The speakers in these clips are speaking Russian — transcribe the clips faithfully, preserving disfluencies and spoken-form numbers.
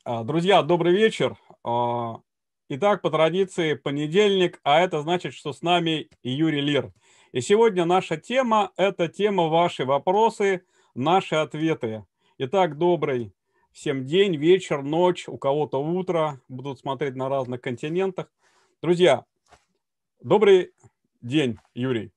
А, Друзья, добрый вечер. А, Итак, по традиции, понедельник, а это значит, что с нами Юрий Лир. И сегодня наша тема– это тема «Ваши вопросы, наши ответы». Итак, добрый всем день, вечер, ночь, у кого-то утро, будут смотреть на разных континентах. Друзья, добрый день, Юрий.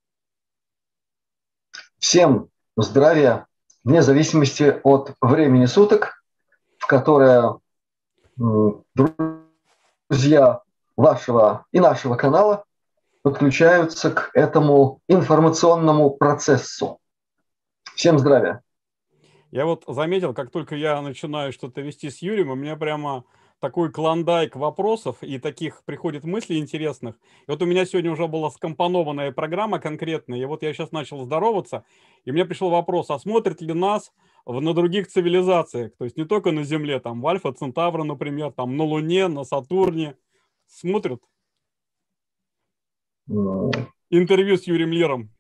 Всем здравия, вне зависимости от времени суток, в которое м, друзья вашего и нашего канала подключаются к этому информационному процессу. Всем здравия. Я вот заметил, как только я начинаю что-то вести с Юрием, у меня прямо такой клондайк вопросов и таких приходит мыслей интересных. И вот у меня сегодня уже была скомпонованная программа конкретная, и вот я сейчас начал здороваться, и мне пришел вопрос, а смотрят ли нас в- на других цивилизациях, то есть не только на Земле, там в Альфа Центавра, например, там на Луне, на Сатурне, смотрят М, интервью с Юрием Лиром.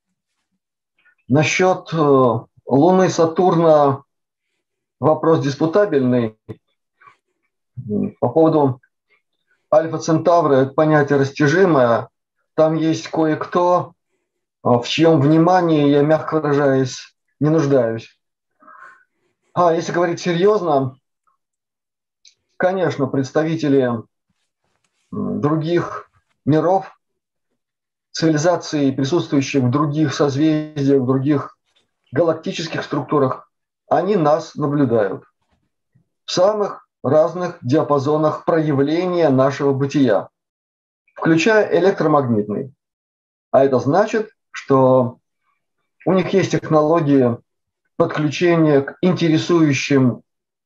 Насчет э, Луны Сатурна вопрос диспутабельный. М, По поводу Альфа Центавра это понятие растяжимое. Там есть кое-кто, э, в чьем внимании я, мягко выражаясь, не нуждаюсь. А если говорить серьезно, конечно, представители м, других миров, цивилизаций, присутствующих в других созвездиях, в других галактических структурах, они нас наблюдают в самых разных диапазонах проявления нашего бытия, включая электромагнитный. А это значит, что у них есть технологии подключения к интересующим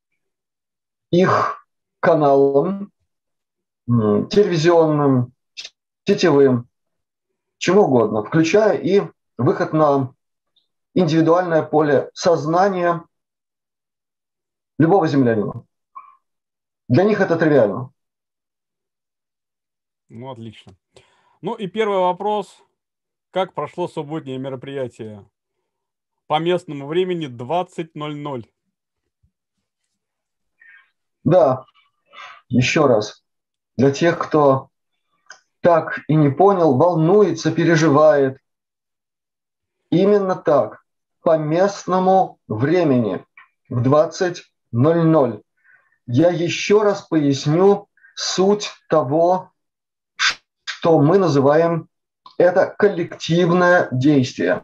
их каналам, м, телевизионным, сетевым, чему угодно, включая и выход на индивидуальное поле сознания любого землянина. Для них это тривиально. Ну, отлично. Ну и первый вопрос. Как прошло субботнее мероприятие? По местному времени двадцать ноль ноль. Да, еще раз, для тех, кто так и не понял, волнуется, переживает, именно так, по местному времени в двадцать ноль ноль. Я еще раз поясню суть того, что мы называем это коллективное действие.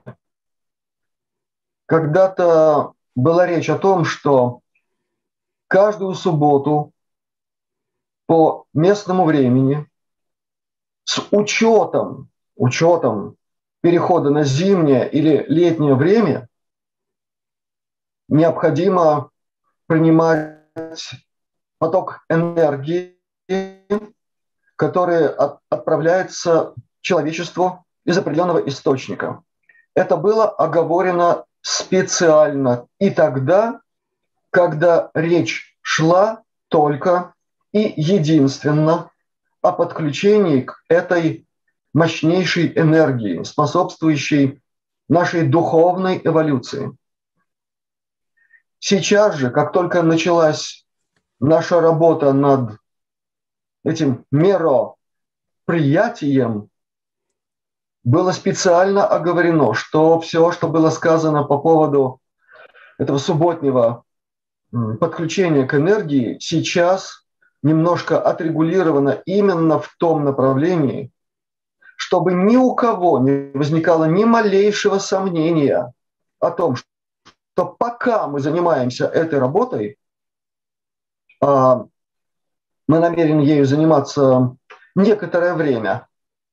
Когда-то была речь о том, что каждую субботу по местному времени с учетом, учетом перехода на зимнее или летнее время необходимо принимать поток энергии, который от, отправляется человечеству из определенного источника. Это было оговорено специально и тогда, когда речь шла только и единственно о подключении к этой мощнейшей энергии, способствующей нашей духовной эволюции. Сейчас же, как только началась наша работа над этим мероприятием, было специально оговорено, что все, что было сказано по поводу этого субботнего подключения к энергии, сейчас немножко отрегулировано именно в том направлении, чтобы ни у кого не возникало ни малейшего сомнения о том, что пока мы занимаемся этой работой, а мы намерены ею заниматься некоторое время,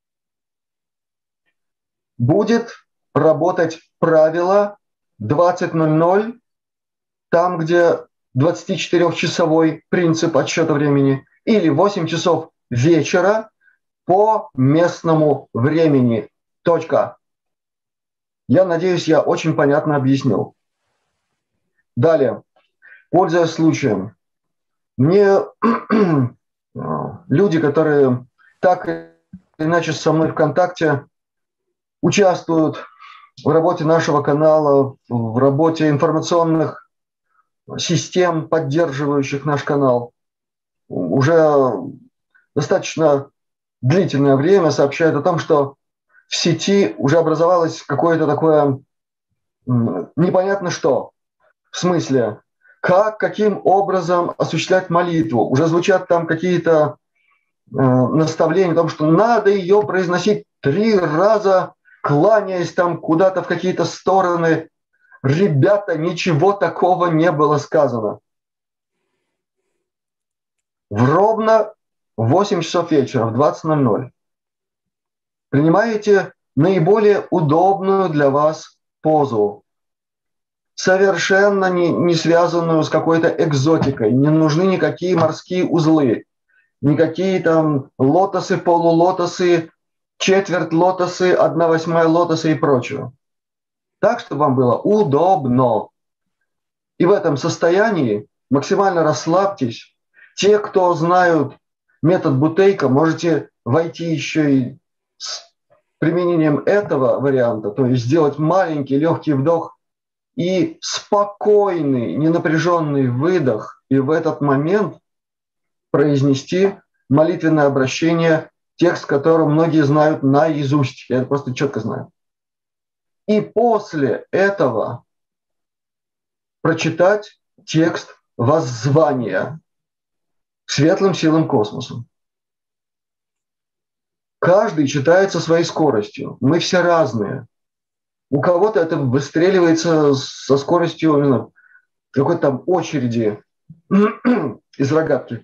будет работать правило двадцать ноль ноль, там, где двадцатичетырёхчасовой принцип отсчета времени, или восемь часов вечера по местному времени. Точка. Я надеюсь, я очень понятно объяснил. Далее, пользуясь случаем, мне люди, которые так или иначе со мной в контакте, участвуют в работе нашего канала, в работе информационных систем, поддерживающих наш канал, уже достаточно длительное время сообщают о том, что в сети уже образовалось какое-то такое непонятно что. В смысле, как, каким образом осуществлять молитву. Уже звучат там какие-то э, наставления о том, что надо ее произносить три раза, кланяясь там куда-то в какие-то стороны. Ребята, ничего такого не было сказано. В ровно восемь часов вечера, в двадцать ноль ноль, принимаете наиболее удобную для вас позу, совершенно не, не связанную с какой-то экзотикой. Не нужны никакие морские узлы, никакие там лотосы, полулотосы, четверть лотосы, одна восьмая лотоса и прочее. Так, чтобы вам было удобно. И в этом состоянии максимально расслабьтесь. Те, кто знают метод Бутейка, можете войти еще и с применением этого варианта, то есть сделать маленький легкий вдох и спокойный, ненапряженный выдох, и в этот момент произнести молитвенное обращение, текст, который многие знают наизусть. Я это просто четко знаю. И после этого прочитать текст воззвания к светлым силам космоса. Каждый читает со своей скоростью. Мы все разные. У кого-то это выстреливается со скоростью именно какой-то там очереди из рогатки.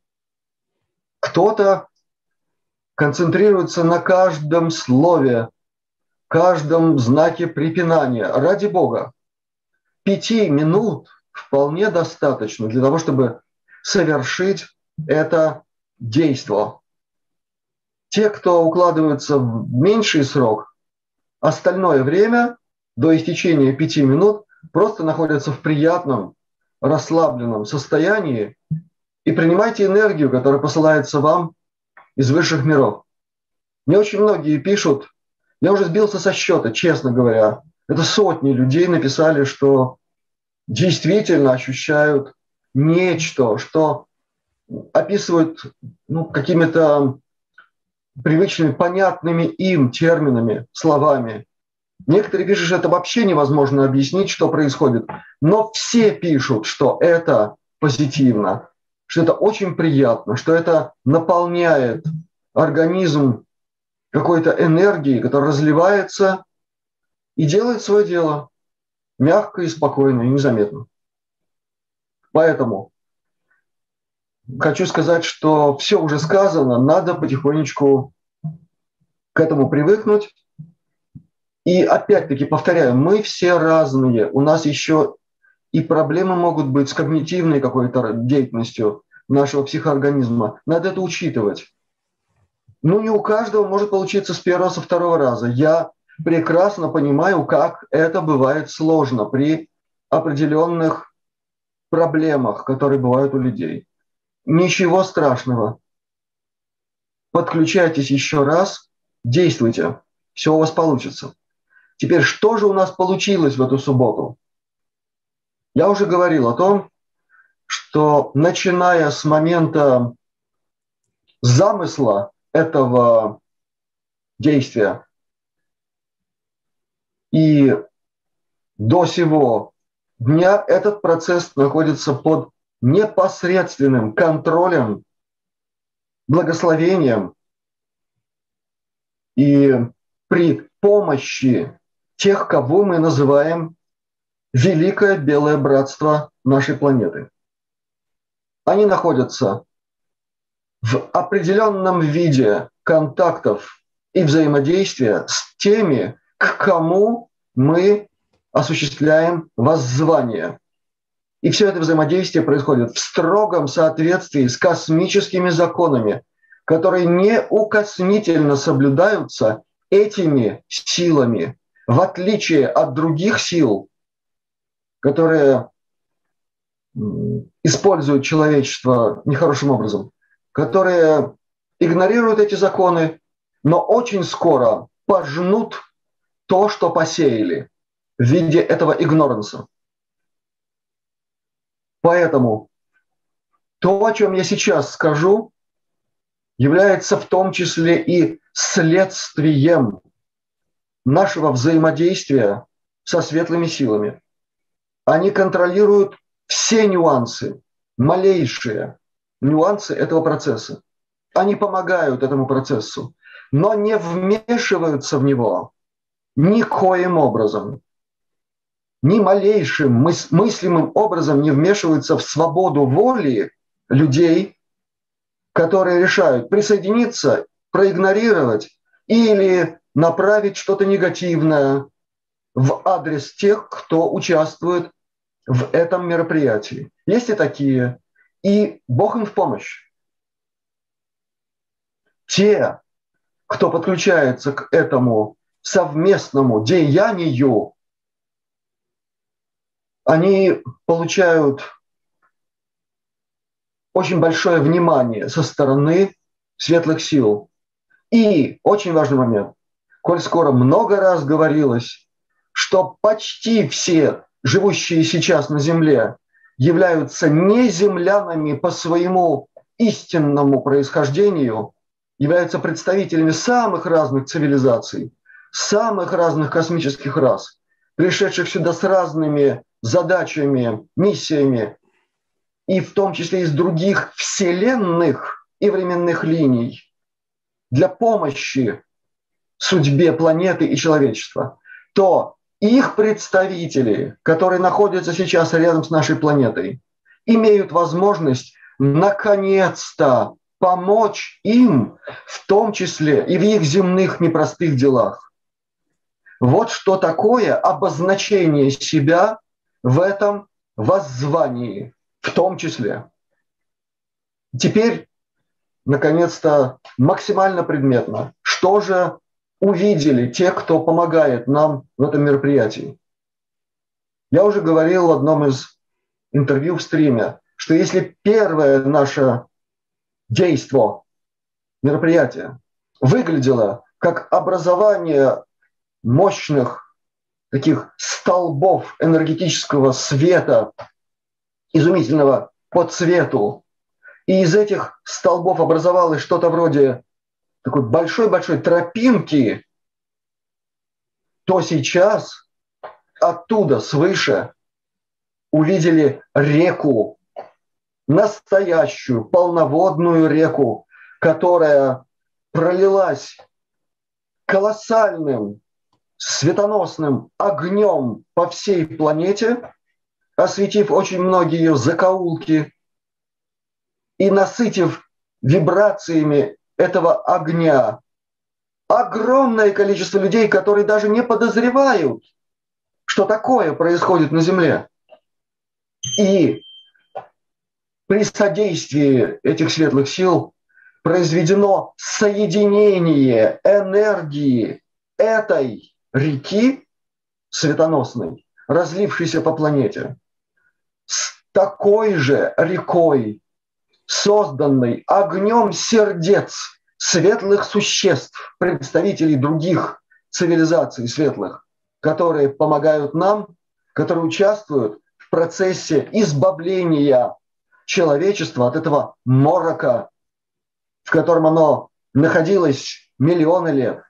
Кто-то концентрируется на каждом слове, каждом знаке препинания. Ради Бога, пяти минут вполне достаточно для того, чтобы совершить это действо. Те, кто укладываются в меньший срок, остальное время до истечения пяти минут просто находятся в приятном, расслабленном состоянии и принимайте энергию, которая посылается вам из высших миров. Мне очень многие пишут, я уже сбился со счета, честно говоря. Это сотни людей написали, что действительно ощущают нечто, что описывают ну, какими-то привычными, понятными им терминами, словами. Некоторые пишут, что это вообще невозможно объяснить, что происходит. Но все пишут, что это позитивно, что это очень приятно, что это наполняет организм какой-то энергией, которая разливается и делает свое дело мягко и спокойно, и незаметно. Поэтому хочу сказать, что все уже сказано, надо потихонечку к этому привыкнуть. И опять-таки, повторяю, мы все разные. У нас еще и проблемы могут быть с когнитивной какой-то деятельностью нашего психоорганизма. Надо это учитывать. Ну, не у каждого может получиться с первого, со второго раза. Я прекрасно понимаю, как это бывает сложно при определенных проблемах, которые бывают у людей. Ничего страшного. Подключайтесь еще раз, действуйте. Все у вас получится. Теперь, что же у нас получилось в эту субботу? Я уже говорил о том, что начиная с момента замысла этого действия и до сего дня этот процесс находится под непосредственным контролем, благословением и при помощи тех, кого мы называем Великое Белое Братство нашей планеты. Они находятся в определенном виде контактов и взаимодействия с теми, к кому мы осуществляем воззвание. И все это взаимодействие происходит в строгом соответствии с космическими законами, которые неукоснительно соблюдаются этими силами, в отличие от других сил, которые используют человечество нехорошим образом, которые игнорируют эти законы, но очень скоро пожнут то, что посеяли в виде этого игноранса. Поэтому То, о чем я сейчас скажу, является в том числе и следствием нашего взаимодействия со светлыми силами. Они контролируют все нюансы, малейшие нюансы этого процесса. Они помогают этому процессу, но не вмешиваются в него никоим образом. Ни малейшим мыс- мыслимым образом не вмешиваются в свободу воли людей, которые решают присоединиться, проигнорировать или направить что-то негативное в адрес тех, кто участвует в этом мероприятии. Есть и такие, и Бог им в помощь. Те, кто подключается к этому совместному деянию, они получают очень большое внимание со стороны светлых сил. И очень важный момент, коль скоро много раз говорилось, что почти все живущие сейчас на Земле являются не землянами по своему истинному происхождению, являются представителями самых разных цивилизаций, самых разных космических рас, пришедших сюда с разными задачами, миссиями, и в том числе из других вселенных и временных линий, для помощи судьбе планеты и человечества, то их представители, которые находятся сейчас рядом с нашей планетой, имеют возможность наконец-то помочь им, в том числе и в их земных непростых делах. Вот что такое обозначение себя в этом воззвании, в том числе. Теперь, наконец-то, максимально предметно, что же увидели те, кто помогает нам в этом мероприятии. Я уже говорил в одном из интервью в стриме, что если первое наше действо, мероприятие, выглядело как образование мощных таких столбов энергетического света, изумительного по цвету, и из этих столбов образовалось что-то вроде такой большой-большой тропинки, то сейчас оттуда, свыше, увидели реку, настоящую полноводную реку, которая пролилась колоссальным светоносным огнем по всей планете, осветив очень многие ее закоулки и насытив вибрациями этого огня огромное количество людей, которые даже не подозревают, что такое происходит на Земле. И при содействии этих светлых сил произведено соединение энергии этой реки светоносной, разлившейся по планете, с такой же рекой, созданной огнем сердец светлых существ, представителей других цивилизаций светлых, которые помогают нам, которые участвуют в процессе избавления человечества от этого морока, в котором оно находилось миллионы лет.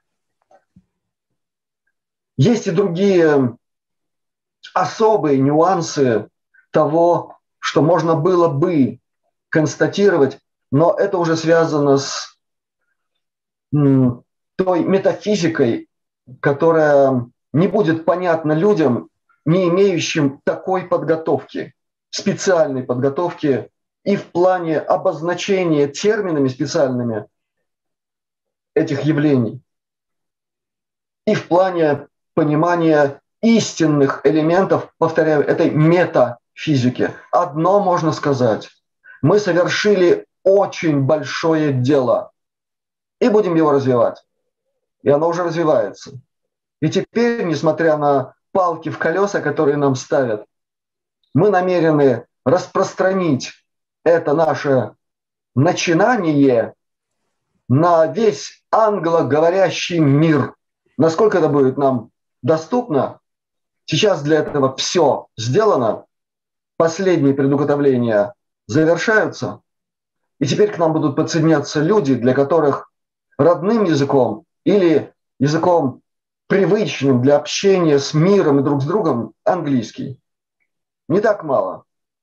Есть и другие особые нюансы того, что можно было бы констатировать, но это уже связано с м, той метафизикой, которая не будет понятна людям, не имеющим такой подготовки, специальной подготовки и в плане обозначения терминами специальными этих явлений, и в плане понимания истинных элементов, повторяю, этой метафизики. Одно можно сказать. Мы совершили очень большое дело и будем его развивать. И оно уже развивается. И теперь, несмотря на палки в колеса, которые нам ставят, мы намерены распространить это наше начинание на весь англоговорящий мир. Насколько это будет нам доступно, сейчас для этого все сделано. Последние предуготовления завершаются. И теперь к нам будут подсоединяться люди, для которых родным языком или языком привычным для общения с миром и друг с другом английский. Не так мало.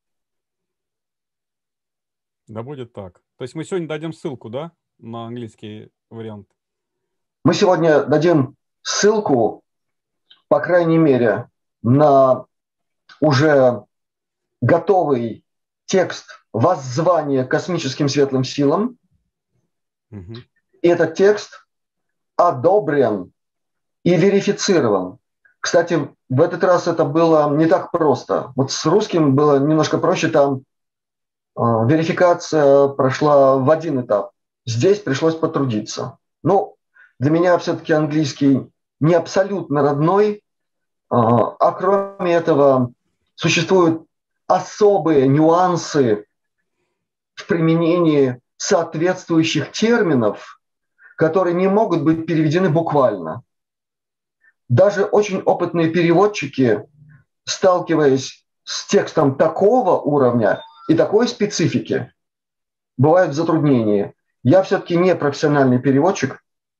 Да будет так. То есть мы сегодня дадим ссылку, да, на английский вариант? Мы сегодня дадим ссылку, по крайней мере, на уже готовый текст воззвания к космическим светлым силам. Угу. И этот текст одобрен и верифицирован. Кстати, в этот раз это было не так просто. Вот с русским было немножко проще, там э, верификация прошла в один этап. Здесь пришлось потрудиться. Ну, для меня все-таки английский не абсолютно родной, э, а кроме этого существуют особые нюансы в применении соответствующих терминов, которые не могут быть переведены буквально. Даже очень опытные переводчики, сталкиваясь с текстом такого уровня и такой специфики, бывают в затруднении. Я все-таки не профессиональный переводчик,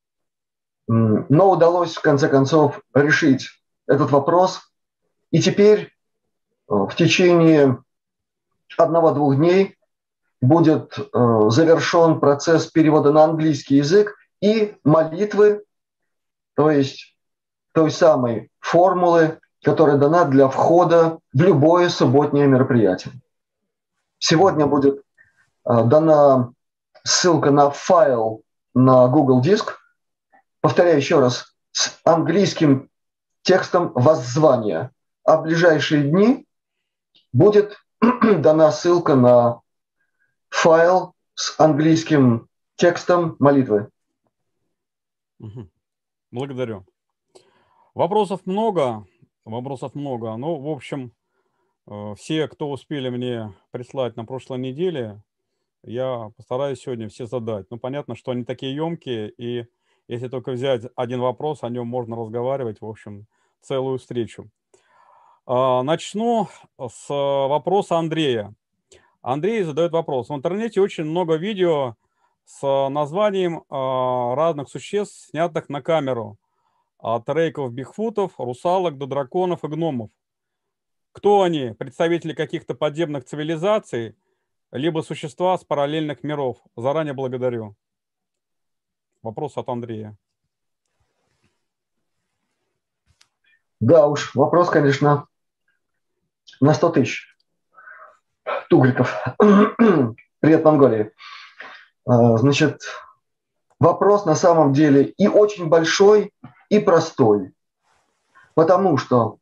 но удалось в конце концов решить этот вопрос. И теперь в течение одного-двух дней будет завершен процесс перевода на английский язык и молитвы, то есть той самой формулы, которая дана для входа в любое субботнее мероприятие. Сегодня будет дана ссылка на файл на Google Диск, повторяю еще раз, с английским текстом воззвания. А в ближайшие дни будет дана ссылка на файл с английским текстом молитвы. Угу. Благодарю. Вопросов много, вопросов много. Ну, в общем, все, кто успели мне прислать на прошлой неделе, я постараюсь сегодня все задать. Ну, понятно, что они такие емкие, и если только взять один вопрос, о нем можно разговаривать, в общем, целую встречу. Начну с вопроса Андрея. Андрей задает вопрос. В интернете очень много видео с названием разных существ, снятых на камеру. От рейков, бигфутов, русалок до драконов и гномов. Кто они? Представители каких-то подземных цивилизаций, либо существа с параллельных миров? Заранее благодарю. Вопрос от Андрея. Да уж, вопрос, конечно, на сто тысяч тугриков. Привет, Монголии. Значит, вопрос на самом деле и очень большой, и простой. Потому что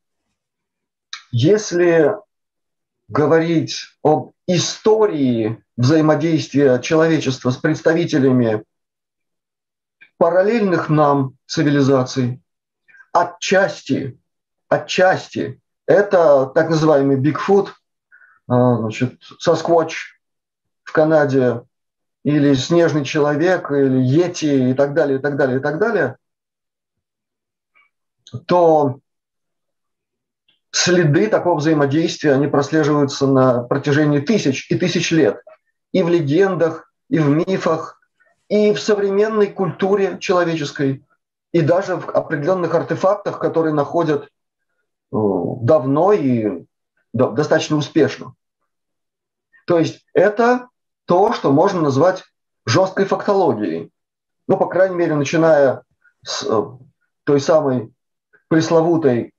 если говорить об истории взаимодействия человечества с представителями параллельных нам цивилизаций, отчасти, отчасти это так называемый Бигфут, значит, Сасквотч в Канаде, или снежный человек, или йети и так далее, и так далее, и так далее, то следы такого взаимодействия, они прослеживаются на протяжении тысяч и тысяч лет. И в легендах, и в мифах, и в современной культуре человеческой, и даже в определенных артефактах, которые находят давно и достаточно успешно. То есть это то, что можно назвать жесткой фактологией. Ну, по крайней мере, начиная с той самой пресловутой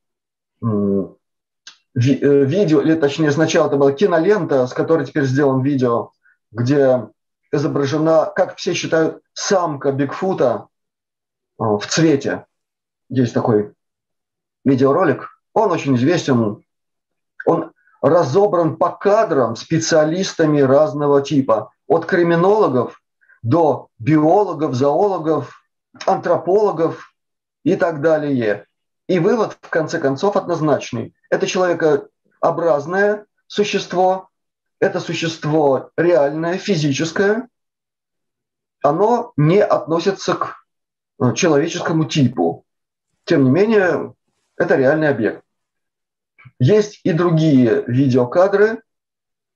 видео, или точнее сначала это была кинолента, с которой теперь сделан видео, где изображена, как все считают, самка Бигфута в цвете. Есть такой видеоролик. Он очень известен. Он разобран по кадрам специалистами разного типа. От криминологов до биологов, зоологов, антропологов и так далее. И вывод, в конце концов, однозначный. Это человекообразное существо, это существо реальное, физическое. Оно не относится к человеческому типу. Тем не менее, это реальный объект. Есть и другие видеокадры,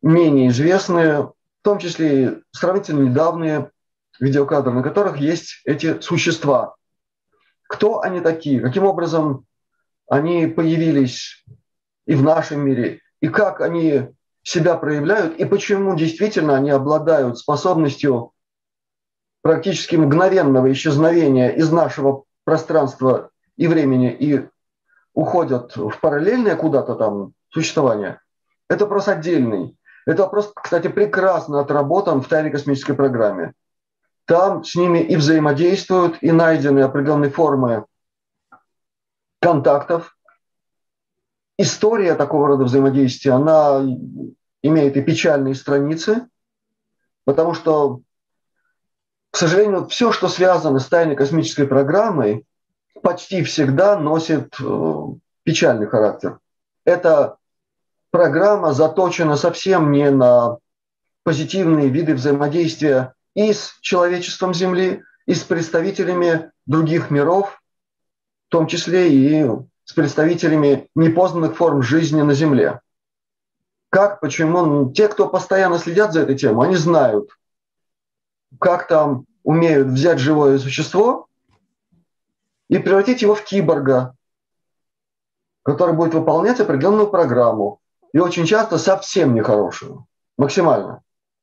менее известные, в том числе и сравнительно недавние видеокадры, на которых есть эти существа. Кто они такие? Каким образом они появились и в нашем мире? И как они себя проявляют? И почему действительно они обладают способностью практически мгновенного исчезновения из нашего пространства и времени и уходят в параллельное куда-то там существование? Это вопрос отдельный. Это вопрос, кстати, прекрасно отработан в тайной космической программе. Там с ними и взаимодействуют, и найдены определенные формы контактов. История такого рода взаимодействия, она имеет и печальные страницы, потому что, к сожалению, все, что связано с тайной космической программой, почти всегда носит печальный характер. Эта программа заточена совсем не на позитивные виды взаимодействия и с человечеством Земли, и с представителями других миров, в том числе и с представителями непознанных форм жизни на Земле. Как, почему? Те, кто постоянно следят за этой темой, они знают, как там умеют взять живое существо и превратить его в киборга, который будет выполнять определенную программу. И очень часто совсем нехорошую, максимально.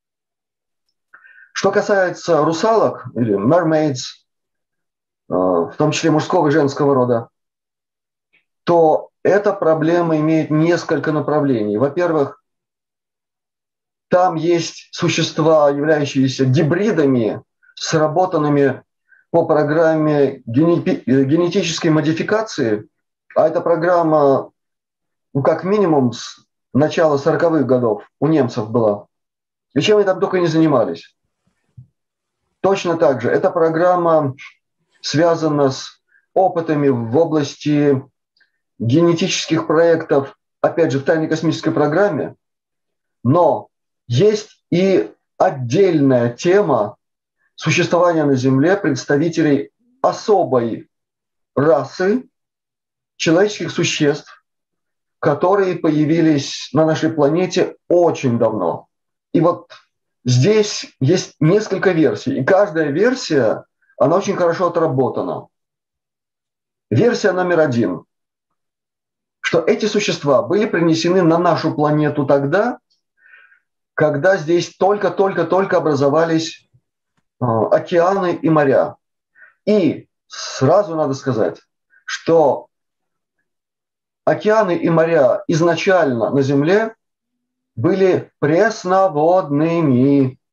Что касается русалок или mermaids, в том числе мужского и женского рода, то эта проблема имеет несколько направлений. Во-первых, там есть существа, являющиеся гибридами, сработанными по программе генетической модификации, а эта программа, ну, как минимум, с начала сороковых годов у немцев была. И чем они там только не занимались. Точно так же, эта программа связана с опытами в области генетических проектов, опять же, в тайной космической программе, но есть и отдельная тема существования на Земле представителей особой расы человеческих существ, которые появились на нашей планете очень давно. И вот здесь есть несколько версий, и каждая версия, она очень хорошо отработана. Версия номер один, что эти существа были принесены на нашу планету тогда, когда здесь только-только-только образовались э, океаны и моря. И сразу надо сказать, что океаны и моря изначально на Земле были пресноводными.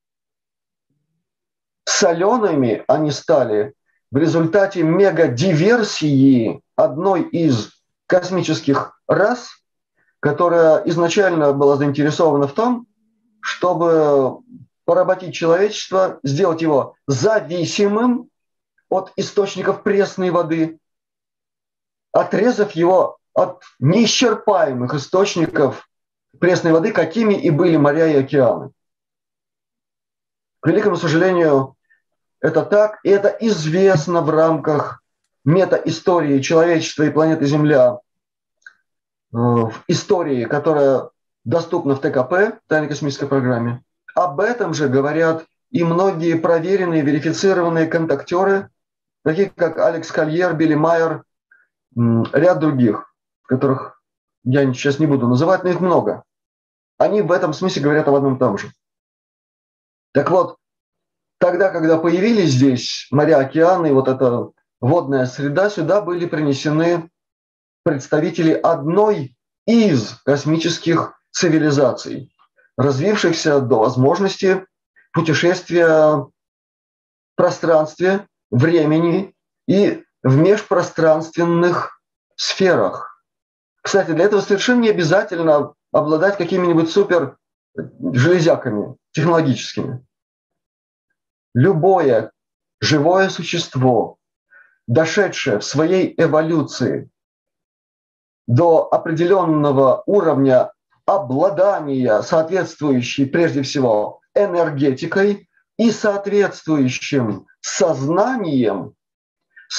Солеными они стали в результате мегадиверсии одной из космических рас, которая изначально была заинтересована в том, чтобы поработить человечество, сделать его зависимым от источников пресной воды, отрезав его от неисчерпаемых источников пресной воды, какими и были моря и океаны. К великому сожалению, это так, и это известно в рамках метаистории человечества и планеты Земля, в истории, которая доступна в ТКП, тайной космической программе. Об этом же говорят и многие проверенные, верифицированные контактеры, такие как Алекс Кольер, Билли Майер, ряд других, которых я сейчас не буду называть, но их много. Они в этом смысле говорят об одном и том же. Так вот, тогда, когда появились здесь моря, океаны, и вот эта водная среда, сюда были принесены представители одной из космических цивилизаций, развившихся до возможности путешествия в пространстве, времени и в межпространственных сферах. Кстати, для этого совершенно не обязательно обладать какими-нибудь супер железяками технологическими. Любое живое существо, дошедшее в своей эволюции до определенного уровня обладания, соответствующей прежде всего энергетикой и соответствующим сознанием,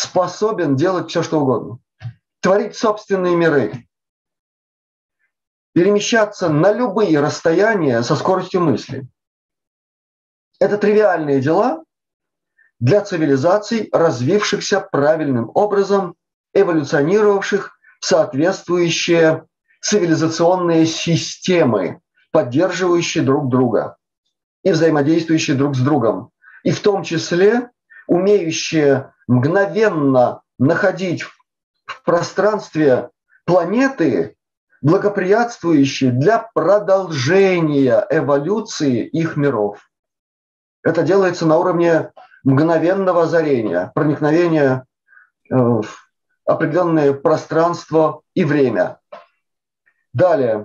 способен делать все, что угодно. Творить собственные миры. перемещаться на любые расстояния со скоростью мысли. Это тривиальные дела для цивилизаций, развившихся правильным образом, эволюционировавших соответствующие цивилизационные системы, поддерживающие друг друга и взаимодействующие друг с другом, и в том числе умеющие мгновенно находить в пространстве планеты, благоприятствующие для продолжения эволюции их миров. Это делается на уровне мгновенного озарения, проникновения в определенное пространство и время. Далее.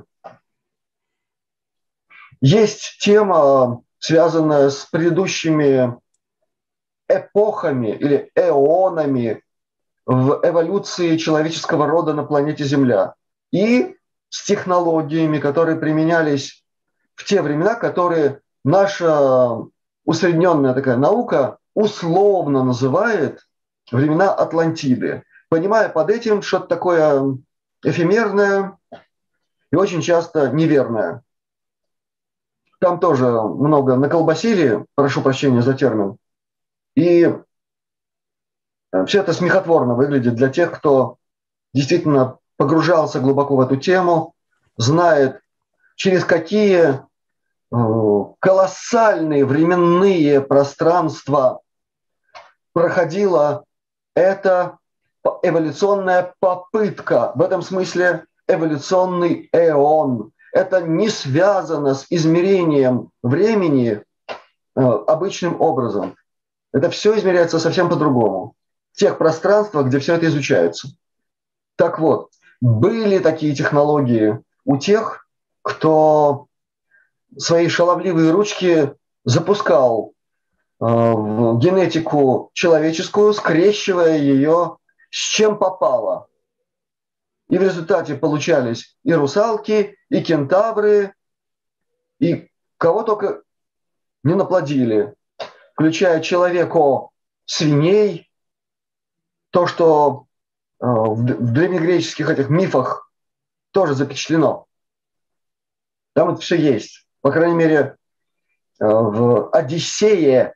Есть тема, связанная с предыдущими эпохами или эонами в эволюции человеческого рода на планете Земля и с технологиями, которые применялись в те времена, которые наша усредненная такая наука условно называет времена Атлантиды, понимая под этим что-то такое эфемерное и очень часто неверное. Там тоже много наколбасили, прошу прощения за термин, и все это смехотворно выглядит для тех, кто действительно погружался глубоко в эту тему, знает, через какие колоссальные временные пространства проходила эта эволюционная попытка, в этом смысле эволюционный эон. Это не связано с измерением времени э, обычным образом. Это все измеряется совсем по-другому. В тех пространствах, где все это изучается. Так вот, были такие технологии у тех, кто свои шаловливые ручки запускал э, в генетику человеческую, скрещивая ее с чем попало. И в результате получались и русалки, и кентавры, и кого только не наплодили, включая человеко свиней, то, что э, в древнегреческих этих мифах тоже запечатлено. Там это все есть. По крайней мере, э, в Одиссее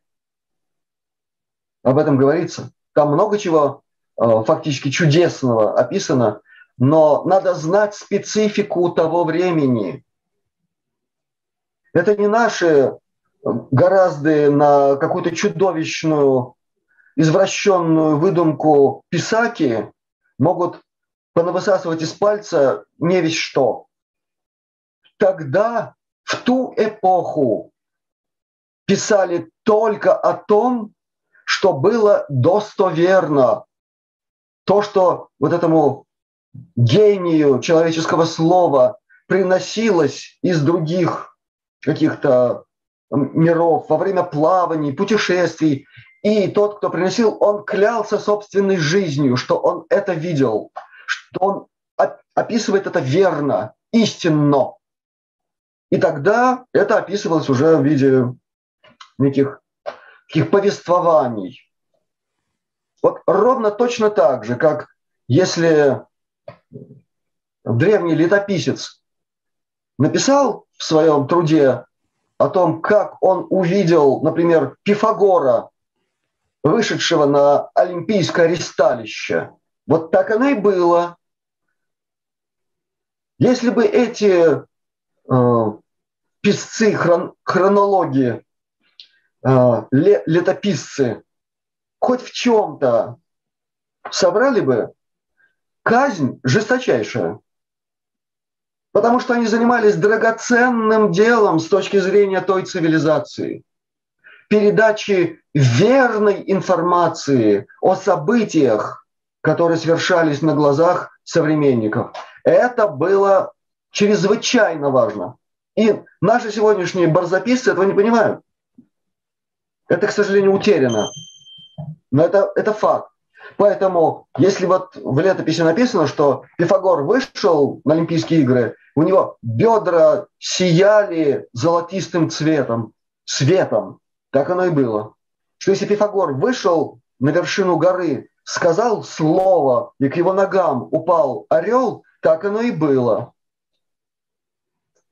об этом говорится. Там много чего э, фактически чудесного описано, но надо знать специфику того времени. Это не наши гораздо на какую-то чудовищную, извращенную выдумку писаки могут понавысасывать из пальца не весь что. Тогда, в ту эпоху, писали только о том, что было достоверно. То, что вот этому гению человеческого слова приносилось из других каких-то миров во время плаваний, путешествий. И тот, кто приносил, он клялся собственной жизнью, что он это видел, что он описывает это верно, истинно. И тогда это описывалось уже в виде неких таких повествований. Вот ровно точно так же, как если древний летописец написал в своем труде о том, как он увидел, например, Пифагора, вышедшего на олимпийское ристалище. Вот так оно и было. Если бы эти э, писцы хрон, хронологии, э, летописцы хоть в чем-то собрали бы, казнь жесточайшая. Потому что они занимались драгоценным делом с точки зрения той цивилизации. Передачи верной информации о событиях, которые совершались на глазах современников. Это было чрезвычайно важно. И наши сегодняшние барзаписцы этого не понимают. Это, к сожалению, утеряно. Но это, это факт. Поэтому, если вот в летописи написано, что Пифагор вышел на Олимпийские игры, у него бедра сияли золотистым цветом, светом, так оно и было. Что если Пифагор вышел на вершину горы, сказал слово, и к его ногам упал орел, так оно и было.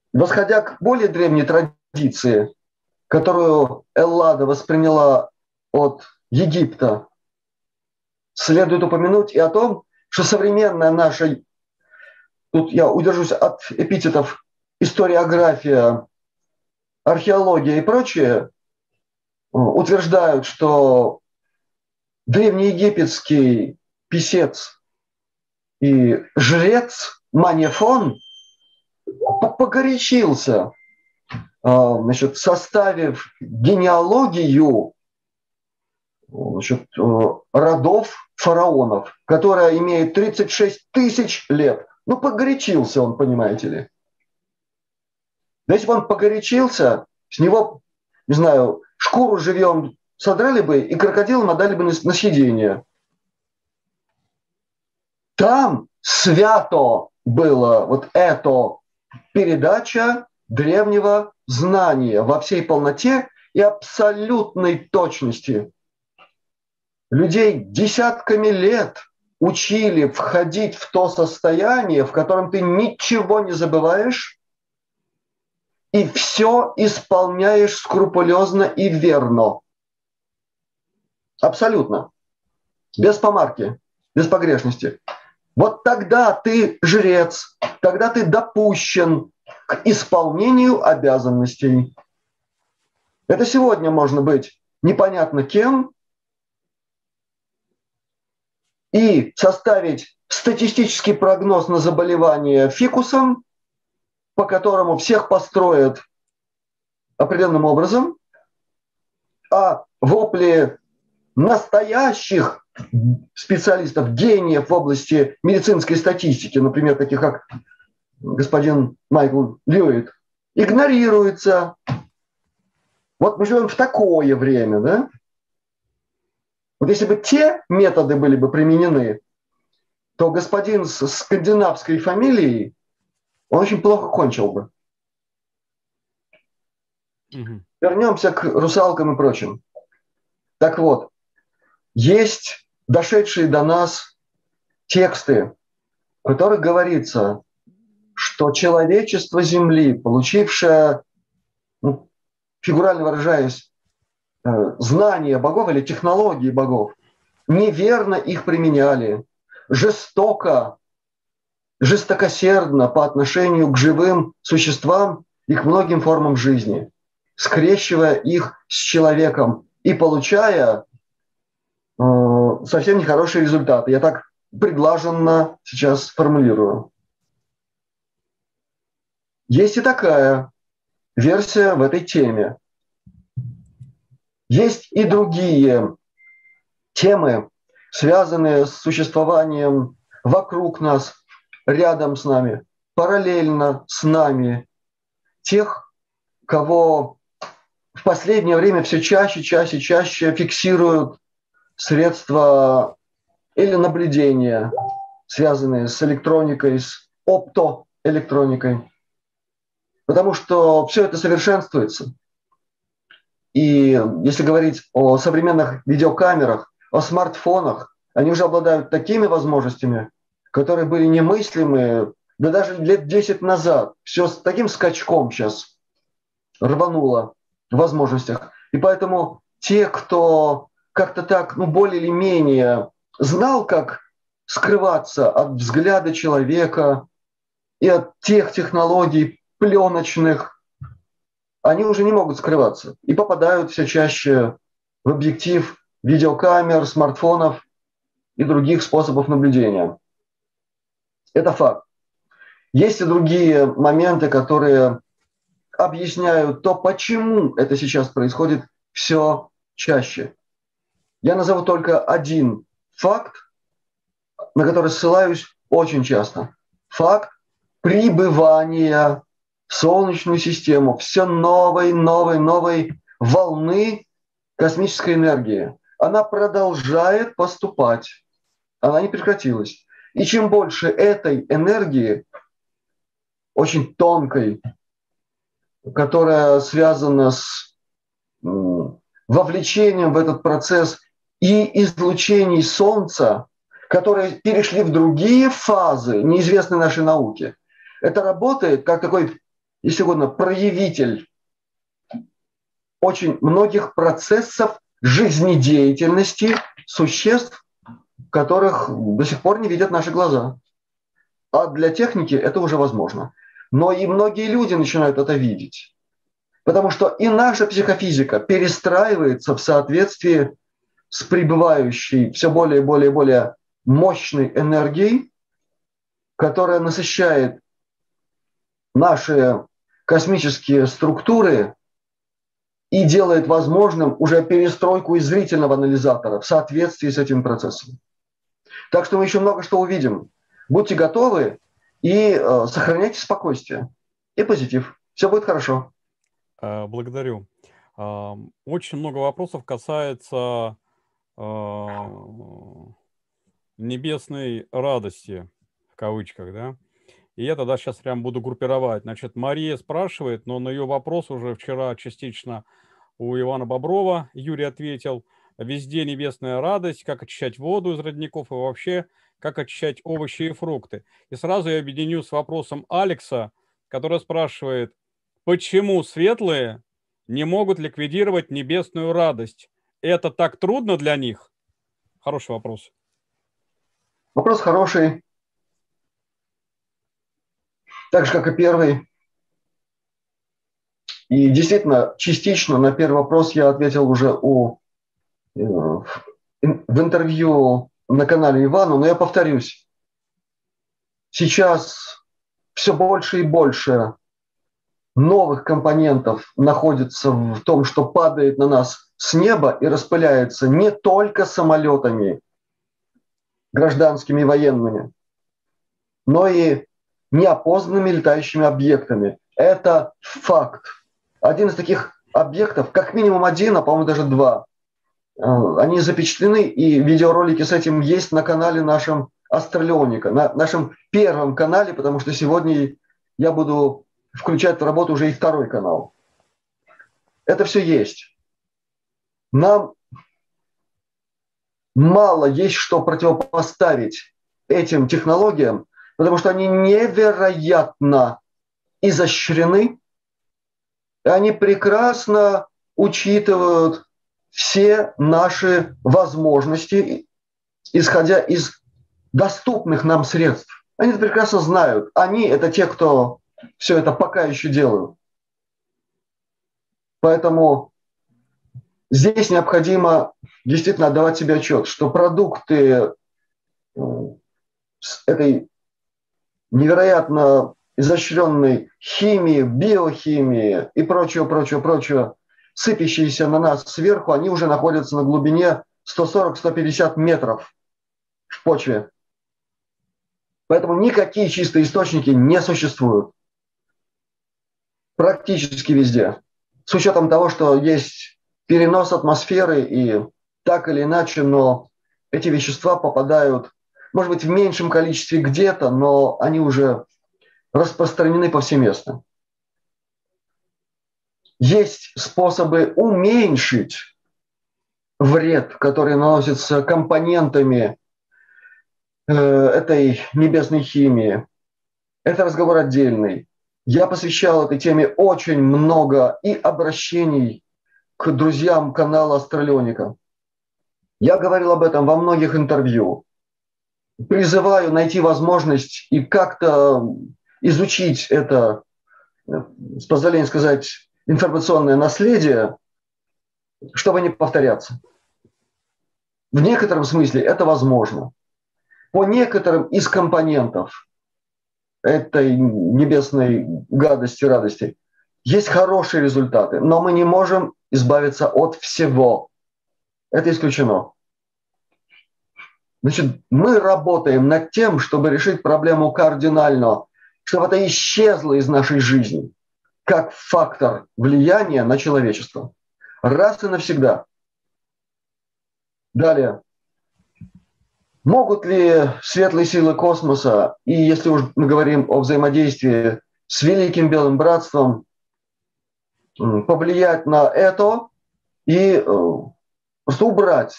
Восходя к более древней традиции, которую Эллада восприняла от Египта, следует упомянуть и о том, что современная наша, тут я удержусь от эпитетов, историография, археология и прочее, утверждают, что древнеегипетский писец и жрец Манефон погорячился, значит, составив генеалогию, значит, родов фараонов, которая имеет тридцать шесть тысяч лет. Ну, погорячился он, понимаете ли. Если бы он погорячился, с него, не знаю, шкуру живьем содрали бы и крокодилам отдали бы на съедение. Там свято было вот это передача древнего знания во всей полноте и абсолютной точности. Людей десятками лет учили входить в то состояние, в котором ты ничего не забываешь и все исполняешь скрупулезно и верно. Абсолютно. Без помарки, без погрешности. Вот тогда ты жрец, тогда ты допущен к исполнению обязанностей. Это сегодня можно быть непонятно кем и составить статистический прогноз на заболевание фикусом, по которому всех построят определенным образом, а вопли настоящих специалистов, гениев в области медицинской статистики, например, таких как господин Майкл Льюит, игнорируются. Вот мы живем в такое время, да? Вот если бы те методы были бы применены, то господин с скандинавской фамилией, он очень плохо кончил бы. Угу. Вернемся к русалкам и прочим. Так вот, есть дошедшие до нас тексты, в которых говорится, что человечество Земли, получившее, ну, фигурально выражаясь, знания богов или технологии богов, неверно их применяли, жестоко, жестокосердно по отношению к живым существам и к многим формам жизни, скрещивая их с человеком и получая э, совсем нехорошие результаты. Я так приглаженно сейчас сформулирую. Есть и такая версия в этой теме. Есть и другие темы, связанные с существованием вокруг нас, рядом с нами, параллельно с нами, тех, кого в последнее время все чаще, чаще, чаще фиксируют средства или наблюдения, связанные с электроникой, с оптоэлектроникой. Потому что все это совершенствуется. И если говорить о современных видеокамерах, о смартфонах, они уже обладают такими возможностями, которые были немыслимы, да даже лет десять назад. Все с таким скачком сейчас рвануло в возможностях. И поэтому те, кто как-то так, ну, более или менее знал, как скрываться от взгляда человека и от тех технологий пленочных, они уже не могут скрываться и попадают все чаще в объектив видеокамер, смартфонов и других способов наблюдения. Это факт. Есть и другие моменты, которые объясняют то, почему это сейчас происходит все чаще. Я назову только один факт, на который ссылаюсь очень часто. Факт прибывания в Солнечную систему все новой, новой, новой волны космической энергии. Она продолжает поступать. Она не прекратилась. И чем больше этой энергии, очень тонкой, которая связана с вовлечением в этот процесс и излучений Солнца, которые перешли в другие фазы, неизвестные нашей науке, это работает как такой если угодно, проявитель очень многих процессов жизнедеятельности существ, которых до сих пор не видят наши глаза. А для техники это уже возможно. Но и многие люди начинают это видеть. Потому что и наша психофизика перестраивается в соответствии с прибывающей все более и более и более мощной энергией, которая насыщает наши космические структуры и делает возможным уже перестройку из зрительного анализатора в соответствии с этим процессом. Так что мы еще много что увидим. Будьте готовы и э, сохраняйте спокойствие и позитив. Все будет хорошо. Благодарю. Очень много вопросов касается небесной радости, в кавычках, да. И я тогда сейчас прям буду группировать. Значит, Мария спрашивает, но на ее вопрос уже вчера частично у Ивана Боброва Юрий ответил. Везде небесная радость, как очищать воду из родников и вообще, как очищать овощи и фрукты. И сразу я объединю с вопросом Алекса, который спрашивает, почему светлые не могут ликвидировать небесную радость? Это так трудно для них? Хороший вопрос. Вопрос хороший. Так же, как и первый. И действительно, частично на первый вопрос я ответил уже у, э, в интервью на канале Ивана, но я повторюсь. Сейчас все больше и больше новых компонентов находится в том, что падает на нас с неба и распыляется не только самолетами, гражданскими и военными, но и неопознанными летающими объектами. Это факт. Один из таких объектов, как минимум один, а по-моему даже два, они запечатлены, и видеоролики с этим есть на канале нашем Астралионика, на нашем первом канале, потому что сегодня я буду включать в работу уже и второй канал. Это все есть. Нам мало есть что противопоставить этим технологиям, потому что они невероятно изощрены, и они прекрасно учитывают все наши возможности, исходя из доступных нам средств. Они это прекрасно знают. Они – это те, кто все это пока еще делают. Поэтому здесь необходимо действительно отдавать себе отчет, что продукты с этой невероятно изощренной химии, биохимии и прочего, прочего, прочего, сыпящиеся на нас сверху, они уже находятся на глубине сто сорок - сто пятьдесят метров в почве. Поэтому никакие чистые источники не существуют. Практически везде. С учетом того, что есть перенос атмосферы и так или иначе, но эти вещества попадают, может быть, в меньшем количестве где-то, но они уже распространены повсеместно. Есть способы уменьшить вред, который наносится компонентами э, этой небесной химии. Это разговор отдельный. Я посвящал этой теме очень много и обращений к друзьям канала Астралионика. Я говорил об этом во многих интервью. Призываю найти возможность и как-то изучить это, с позволения сказать, информационное наследие, чтобы не повторяться. В некотором смысле это возможно. По некоторым из компонентов этой небесной гадости, радости есть хорошие результаты, но мы не можем избавиться от всего. Это исключено. Значит, мы работаем над тем, чтобы решить проблему кардинально, чтобы это исчезло из нашей жизни как фактор влияния на человечество. Раз и навсегда. Далее. Могут ли светлые силы космоса, и если уж мы говорим о взаимодействии с Великим Белым Братством, повлиять на это и просто убрать?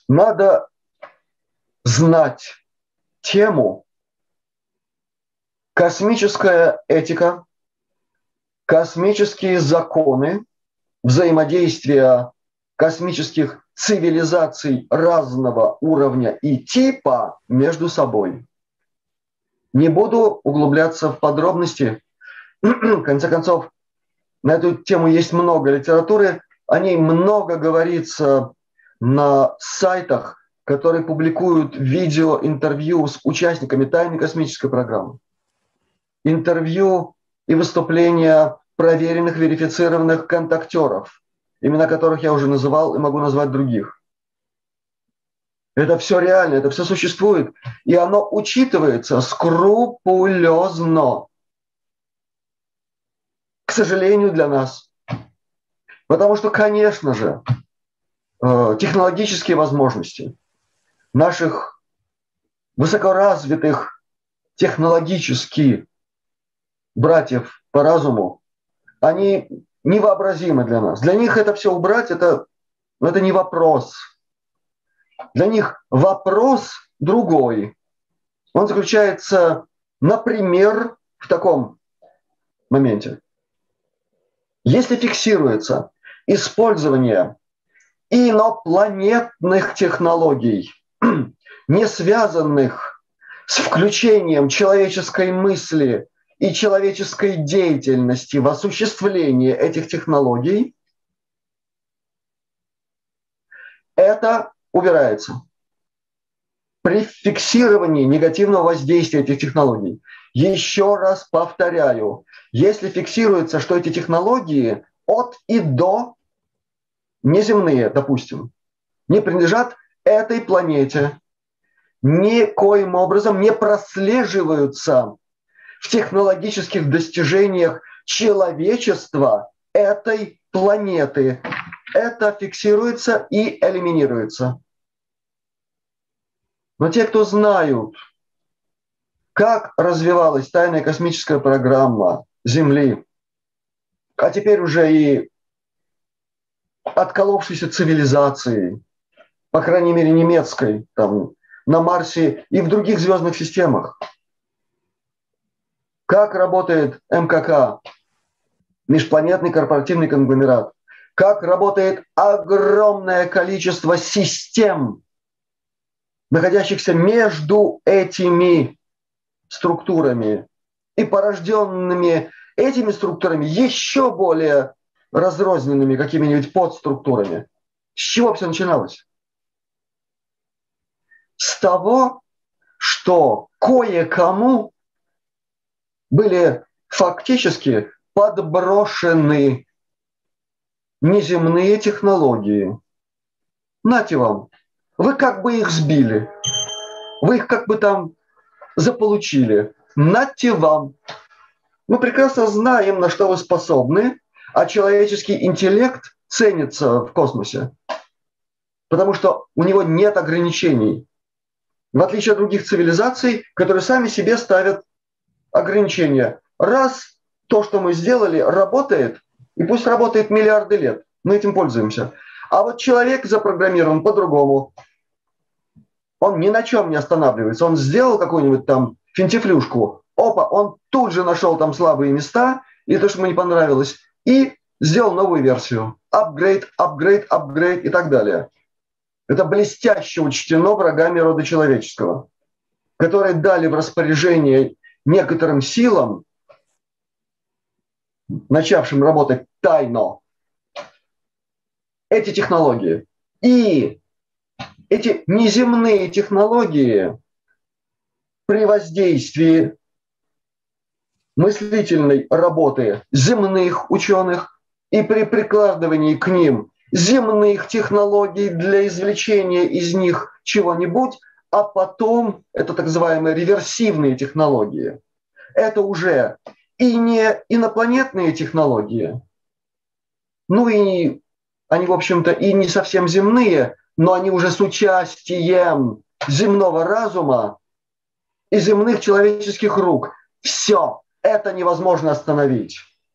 Надо знать тему Космическая этика, космические законы, взаимодействия космических цивилизаций разного уровня и типа между собой. Не буду углубляться в подробности. В конце концов, на эту тему есть много литературы, о ней много говорится на сайтах, которые публикуют видео, интервью с участниками тайной космической программы. Интервью и выступления проверенных, верифицированных контактеров, имена которых я уже называл и могу назвать других. Это все реально, это все существует, и оно учитывается скрупулезно. К сожалению, для нас. Потому что, конечно же, технологические возможности наших высокоразвитых технологически братьев по разуму, они невообразимы для нас. Для них это все убрать, это, это не вопрос. Для них вопрос другой. Он заключается, например, в таком моменте. Если фиксируется использование инопланетных технологий, не связанных с включением человеческой мысли и человеческой деятельности в осуществлении этих технологий, это убирается. При фиксировании негативного воздействия этих технологий, еще раз повторяю, если фиксируется, что эти технологии от и до неземные, допустим, не принадлежат этой планете, никоим образом не прослеживаются в технологических достижениях человечества этой планеты, это фиксируется и элиминируется. Но те, кто знают, как развивалась тайная космическая программа Земли, а теперь уже и отколовшейся цивилизации, по крайней мере немецкой, там, на Марсе и в других звездных системах, как работает эм ка ка, межпланетный корпоративный конгломерат, как работает огромное количество систем, находящихся между этими структурами и порожденными этими структурами еще более разрозненными какими-нибудь подструктурами. С чего все начиналось? С того, что кое-кому были фактически подброшены неземные технологии. Нате вам, вы как бы их сбили, вы их как бы там заполучили. Нате вам. Мы прекрасно знаем, на что вы способны, а человеческий интеллект ценится в космосе, потому что у него нет ограничений. В отличие от других цивилизаций, которые сами себе ставят ограничения. Раз то, что мы сделали, работает, и пусть работает миллиарды лет, мы этим пользуемся. А вот человек запрограммирован по-другому. Он ни на чем не останавливается. Он сделал какую-нибудь там финтифлюшку. Опа, он тут же нашел там слабые места, и то, что ему не понравилось, и сделал новую версию. Апгрейд, апгрейд, апгрейд и так далее. Это блестяще учтено врагами рода человеческого, которые дали в распоряжение некоторым силам, начавшим работать тайно, эти технологии. И эти неземные технологии при воздействии мыслительной работы земных ученых и при прикладывании к ним земных технологий для извлечения из них чего-нибудь, а потом это так называемые реверсивные технологии. Это уже и не инопланетные технологии, ну и они, в общем-то, и не совсем земные, но они уже с участием земного разума и земных человеческих рук. Все, это невозможно остановить.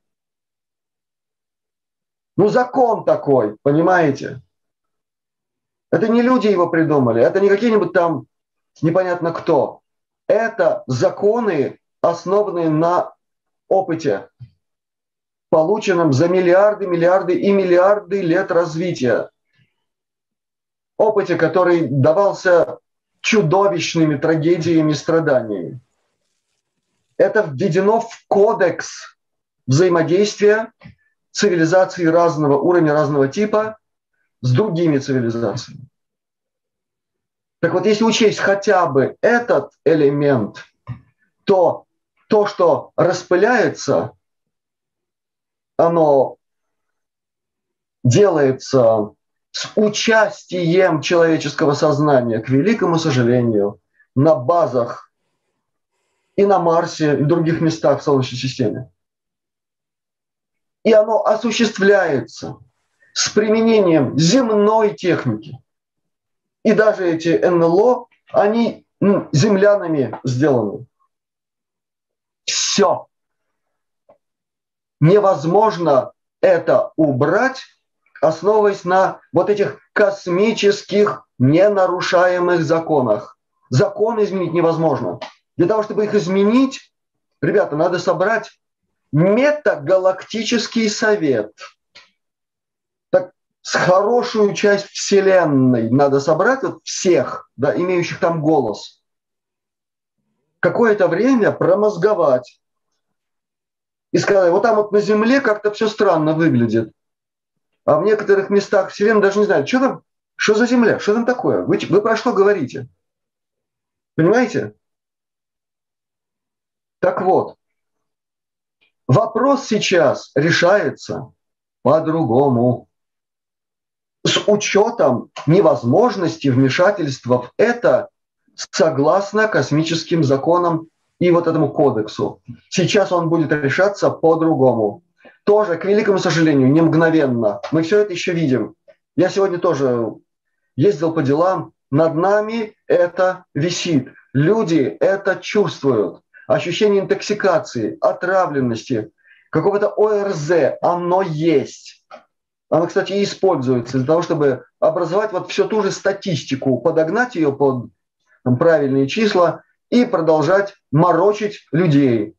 Ну, закон такой, понимаете? Это не люди его придумали, это не какие-нибудь там непонятно кто. Это законы основанные на опыте, полученном за миллиарды, миллиарды и миллиарды лет развития. Опыте, который давался чудовищными трагедиями и страданиями. Это введено в кодекс взаимодействия цивилизаций разного уровня, разного типа с другими цивилизациями. Так вот, если учесть хотя бы этот элемент, то то, что распыляется, оно делается с участием человеческого сознания, к великому сожалению, на базах и на Марсе, и в других местах в Солнечной системе. И оно осуществляется с применением земной техники. И даже эти эн эл о, они ну, землянами сделаны. Все. Невозможно это убрать, основываясь на вот этих космических ненарушаемых законах. Законы изменить невозможно. Для того, чтобы их изменить, ребята, надо собрать метагалактический совет. Так, с хорошую часть Вселенной надо собрать вот всех, да, имеющих там голос. Какое-то время промозговать. И сказать, вот там вот на Земле как-то все странно выглядит. А в некоторых местах Вселенной даже не знают, что там, что за Земля, что там такое. Вы, вы про что говорите? Понимаете? Так вот, вопрос сейчас решается по-другому. С учетом невозможности вмешательства в это согласно космическим законам и вот этому кодексу. Сейчас он будет решаться по-другому. Тоже, к великому сожалению, не мгновенно. Мы все это еще видим. Я сегодня тоже ездил по делам. Над нами это висит. Люди это чувствуют. Ощущение интоксикации, отравленности, какого-то о эр зэ, оно есть. Оно, кстати, и используется для того, чтобы образовать вот всю ту же статистику, подогнать ее под там, правильные числа и продолжать морочить людей.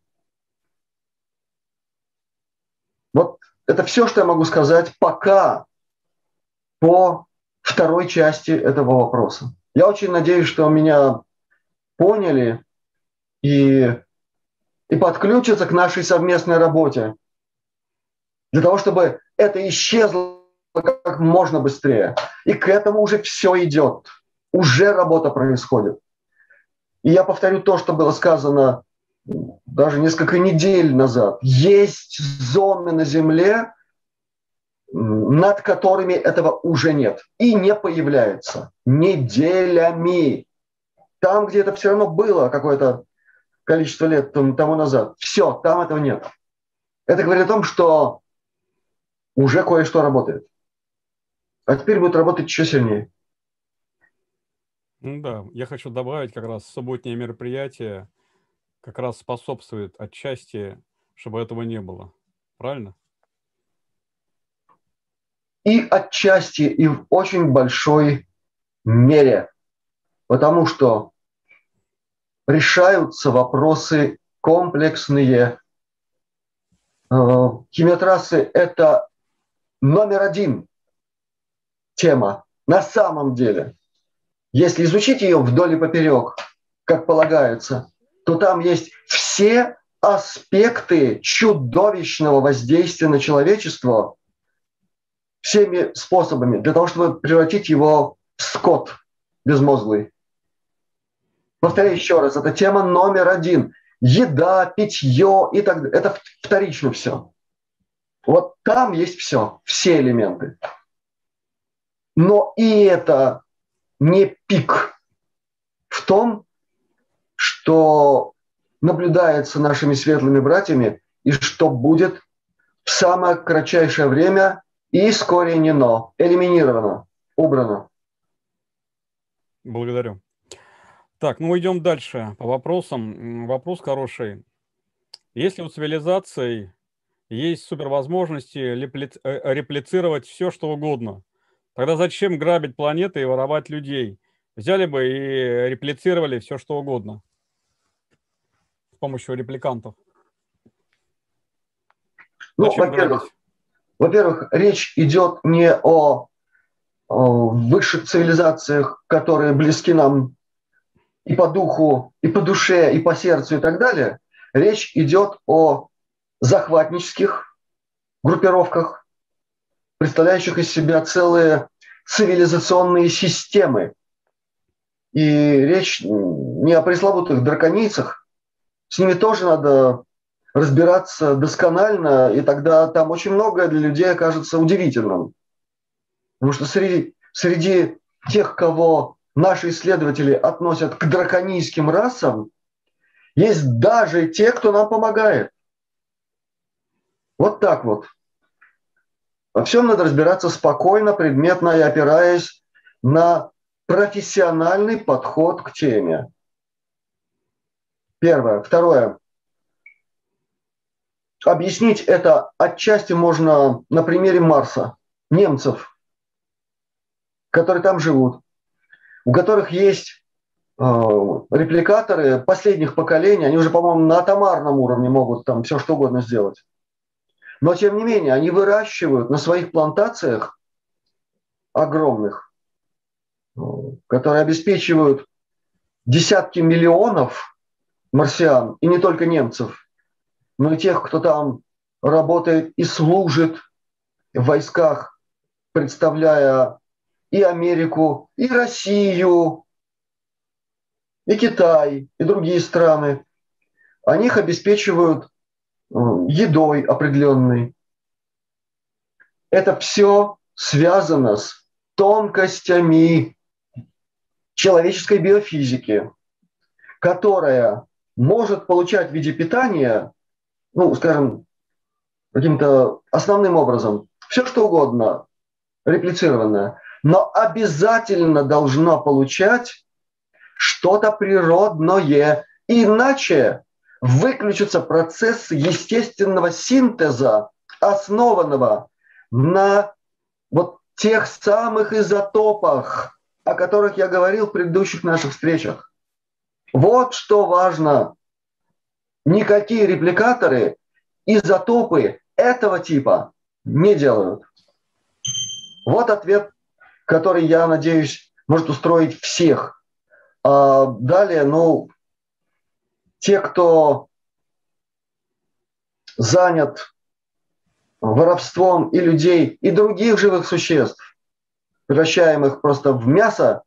Вот это все, что я могу сказать пока по второй части этого вопроса. Я очень надеюсь, что меня поняли и, и подключатся к нашей совместной работе для того, чтобы это исчезло как можно быстрее. И к этому уже все идет. Уже работа происходит. И я повторю то, что было сказано даже несколько недель назад. Есть зоны на Земле, над которыми этого уже нет. И не появляется. Неделями. Там, где это все равно было какое-то количество лет тому назад. Все, там этого нет. Это говорит о том, что уже кое-что работает. А теперь будет работать еще сильнее. Ну да, я хочу добавить, как раз субботнее мероприятие как раз способствует отчасти, чтобы этого не было. Правильно? И отчасти, и в очень большой мере. Потому что решаются вопросы комплексные. Химиотрассы – это номер один тема на самом деле. Если изучить ее вдоль и поперек, как полагается, то там есть все аспекты чудовищного воздействия на человечество всеми способами для того, чтобы превратить его в скот безмозглый. Повторяю еще раз, это тема номер один. Еда, питье и так далее. Это вторично все. Вот там есть все, все элементы. Но и это не пик в том, что наблюдается нашими светлыми братьями и что будет в самое кратчайшее время искоренено, элиминировано, убрано. Благодарю. Так, ну идем дальше по вопросам. Вопрос хороший. Если у цивилизаций есть супервозможности реплицировать все, что угодно, тогда зачем грабить планеты и воровать людей? Взяли бы и реплицировали все, что угодно. с помощью репликантов? Ну, во-первых, во-первых, речь идет не о, о высших цивилизациях, которые близки нам и по духу, и по душе, и по сердцу, и так далее. Речь идет о захватнических группировках, представляющих из себя целые цивилизационные системы. И речь не о пресловутых драконийцах. С ними тоже надо разбираться досконально, и тогда там очень многое для людей окажется удивительным. Потому что среди, среди тех, кого наши исследователи относят к драконийским расам, есть даже те, кто нам помогает. Вот так вот. Во всем надо разбираться спокойно, предметно и опираясь на профессиональный подход к теме. Первое. Второе. Объяснить это отчасти можно на примере Марса. Немцев, которые там живут, у которых есть э, репликаторы последних поколений, они уже, по-моему, на атомарном уровне могут там все что угодно сделать. Но, тем не менее, они выращивают на своих плантациях огромных, которые обеспечивают десятки миллионов марсиан, и не только немцев, но и тех, кто там работает и служит в войсках, представляя и Америку, и Россию, и Китай, и другие страны. Они их обеспечивают едой определенной. Это все связано с тонкостями человеческой биофизики, которая может получать в виде питания, ну, скажем, каким-то основным образом, все что угодно, реплицированное, но обязательно должна получать что-то природное, иначе выключится процесс естественного синтеза, основанного на вот тех самых изотопах, о которых я говорил в предыдущих наших встречах. Вот что важно. Никакие репликаторы изотопы этого типа не делают. Вот ответ, который, я надеюсь, может устроить всех. А далее, ну, те, кто занят воровством и людей, и других живых существ, превращаем их просто в мясо,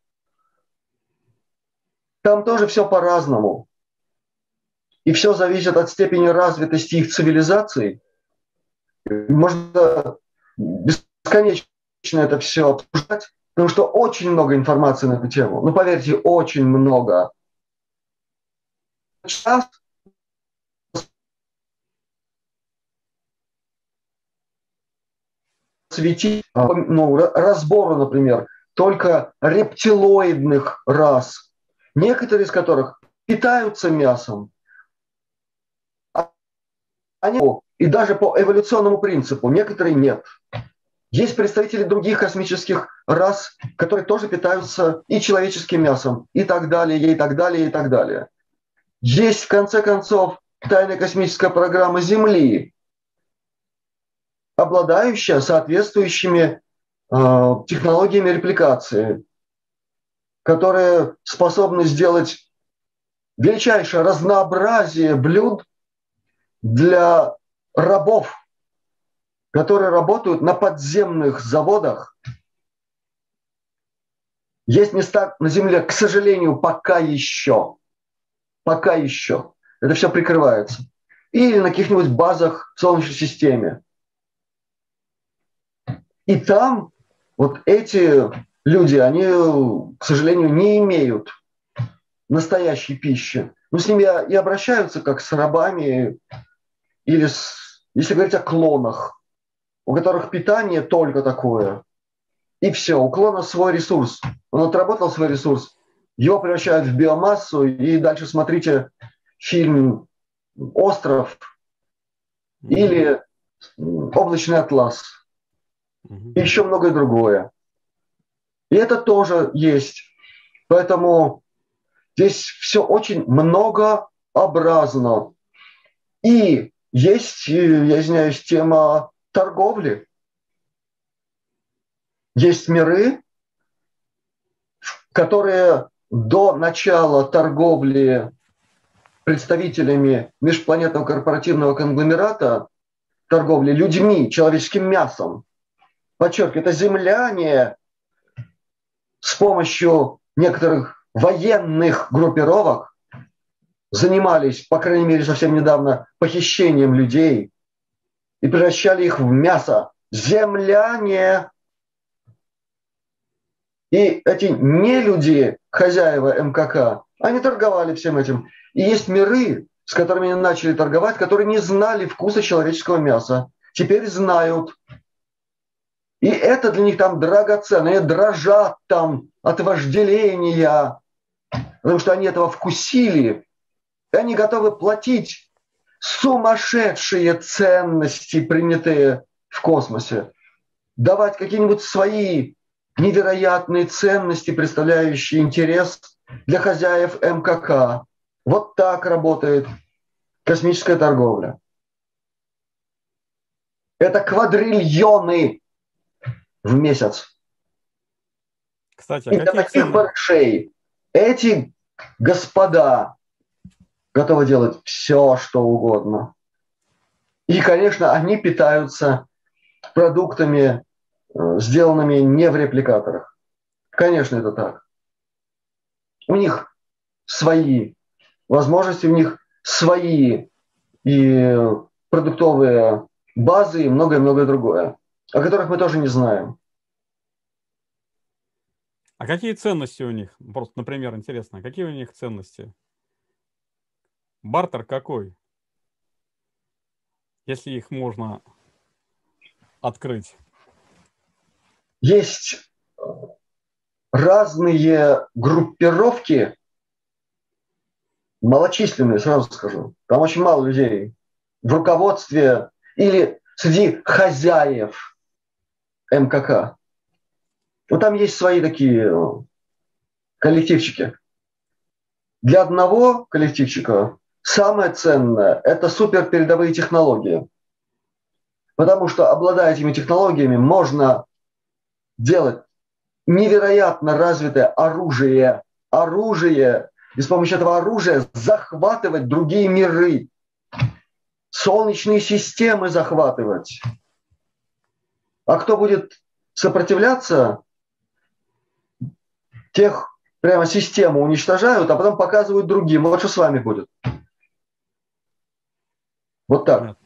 там тоже все по-разному. И все зависит от степени развитости их цивилизации. Можно бесконечно это все обсуждать, потому что очень много информации на эту тему. Ну, поверьте, очень много. Сейчас светить ну, разбору, например, только рептилоидных рас, некоторые из которых питаются мясом. Они, и даже по эволюционному принципу, некоторые нет. Есть представители других космических рас, которые тоже питаются и человеческим мясом, и так далее, и так далее, и так далее. Есть, в конце концов, тайная космическая программа Земли, обладающая соответствующими э, технологиями репликации, которые способны сделать величайшее разнообразие блюд для рабов, которые работают на подземных заводах. Есть места на Земле, к сожалению, пока еще, пока еще, это все прикрывается. Или на каких-нибудь базах в Солнечной системе. И там вот эти люди, они, к сожалению, не имеют настоящей пищи. Но с ними и обращаются как с рабами, или, с, если говорить о клонах, у которых питание только такое. И все, у клона свой ресурс. Он отработал свой ресурс, его превращают в биомассу, и дальше смотрите фильм «Остров» mm-hmm. или «Облачный атлас». Mm-hmm. И еще многое другое. И это тоже есть. Поэтому здесь все очень много разнообразно. И есть, я извиняюсь, тема торговли. Есть миры, которые до начала торговли представителями межпланетного корпоративного конгломерата, торговли людьми, человеческим мясом, подчеркиваю, это земляне с помощью некоторых военных группировок занимались, по крайней мере, совсем недавно, похищением людей и превращали их в мясо. Земляне. И эти нелюди, хозяева эм ка ка, они торговали всем этим. И есть миры, с которыми они начали торговать, которые не знали вкуса человеческого мяса. Теперь знают. И это для них там драгоценно. Они дрожат там от вожделения, потому что они этого вкусили. И они готовы платить сумасшедшие ценности, принятые в космосе. Давать какие-нибудь свои невероятные ценности, представляющие интерес для хозяев эм ка ка. Вот так работает космическая торговля. Это квадриллионы в месяц. Кстати, а и для какие таких цены? барышей эти господа готовы делать все, что угодно. И, конечно, они питаются продуктами, сделанными не в репликаторах. Конечно, это так. У них свои возможности, у них свои и продуктовые базы и многое-многое другое, о которых мы тоже не знаем. А какие ценности у них? Просто, например, интересно, какие у них ценности? Бартер какой? Если их можно открыть. Есть разные группировки, малочисленные, сразу скажу. Там очень мало людей в руководстве или среди хозяев эм ка ка. Вот там есть свои такие коллективчики. Для одного коллективчика самое ценное – это суперпередовые технологии. Потому что, обладая этими технологиями, можно делать невероятно развитое оружие. Оружие. И с помощью этого оружия захватывать другие миры. Солнечные системы захватывать. А кто будет сопротивляться, тех прямо систему уничтожают, а потом показывают другим. Вот что с вами будет. Вот так. Понятно.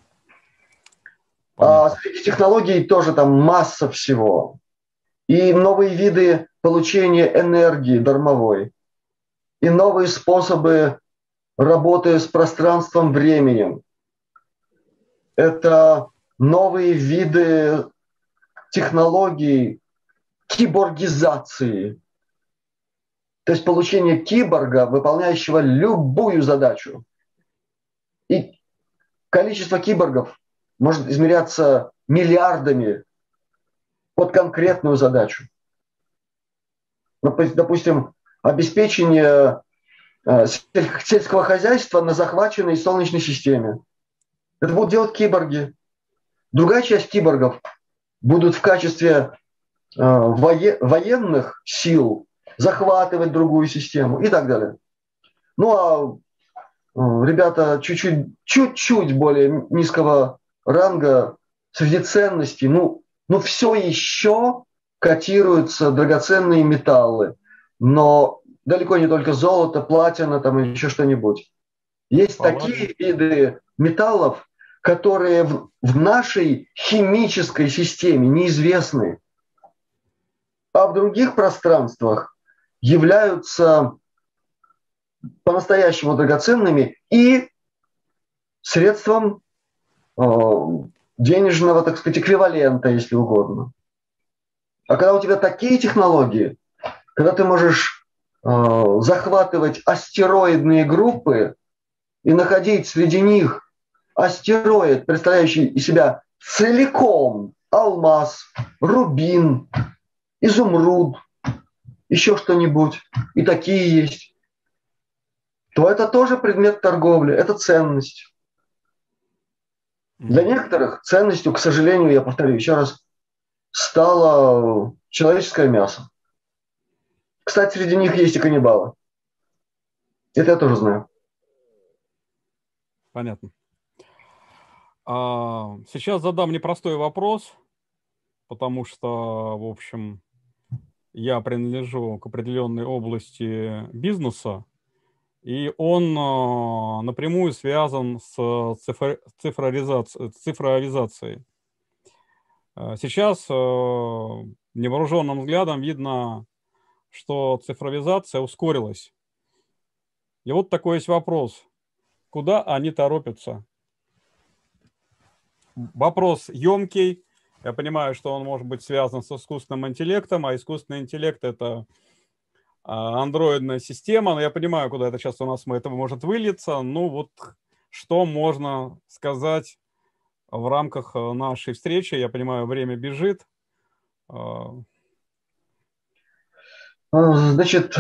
А среди технологий тоже там масса всего. И новые виды получения энергии дармовой. И новые способы работы с пространством, временем. Это новые виды технологий киборгизации. То есть получение киборга, выполняющего любую задачу. И количество киборгов может измеряться миллиардами под конкретную задачу. Допустим, обеспечение сельского хозяйства на захваченной Солнечной системе. Это будут делать киборги. Другая часть киборгов будут в качестве военных сил захватывать другую систему и так далее. Ну а ребята чуть-чуть, чуть-чуть более низкого ранга среди ценностей, ну, ну все еще котируются драгоценные металлы, но далеко не только золото, платина там или еще что-нибудь. Есть Палаты. Такие виды металлов, которые в, в нашей химической системе неизвестны, а в других пространствах являются по-настоящему драгоценными и средством э, денежного, так сказать, эквивалента, если угодно. А когда у тебя такие технологии, когда ты можешь э, захватывать астероидные группы и находить среди них астероид, представляющий из себя целиком алмаз, рубин, изумруд, еще что-нибудь, и такие есть. то это тоже предмет торговли, это ценность. Для некоторых ценностью, к сожалению, я повторю еще раз, стало человеческое мясо. Кстати, среди них есть и каннибалы. Это я тоже знаю. Понятно. А, сейчас задам непростой вопрос, потому что, в общем, я принадлежу к определенной области бизнеса, и он а, напрямую связан с цифр, цифровизацией, цифровизацией. Сейчас а, невооруженным взглядом видно, что цифровизация ускорилась. И вот такой есть вопрос. Куда они торопятся? Вопрос емкий. Я понимаю, что он может быть связан с искусственным интеллектом, а искусственный интеллект – это андроидная система. Но я понимаю, куда это сейчас у нас это может вылиться. Ну вот что можно сказать в рамках нашей встречи? Я понимаю, время бежит. Значит,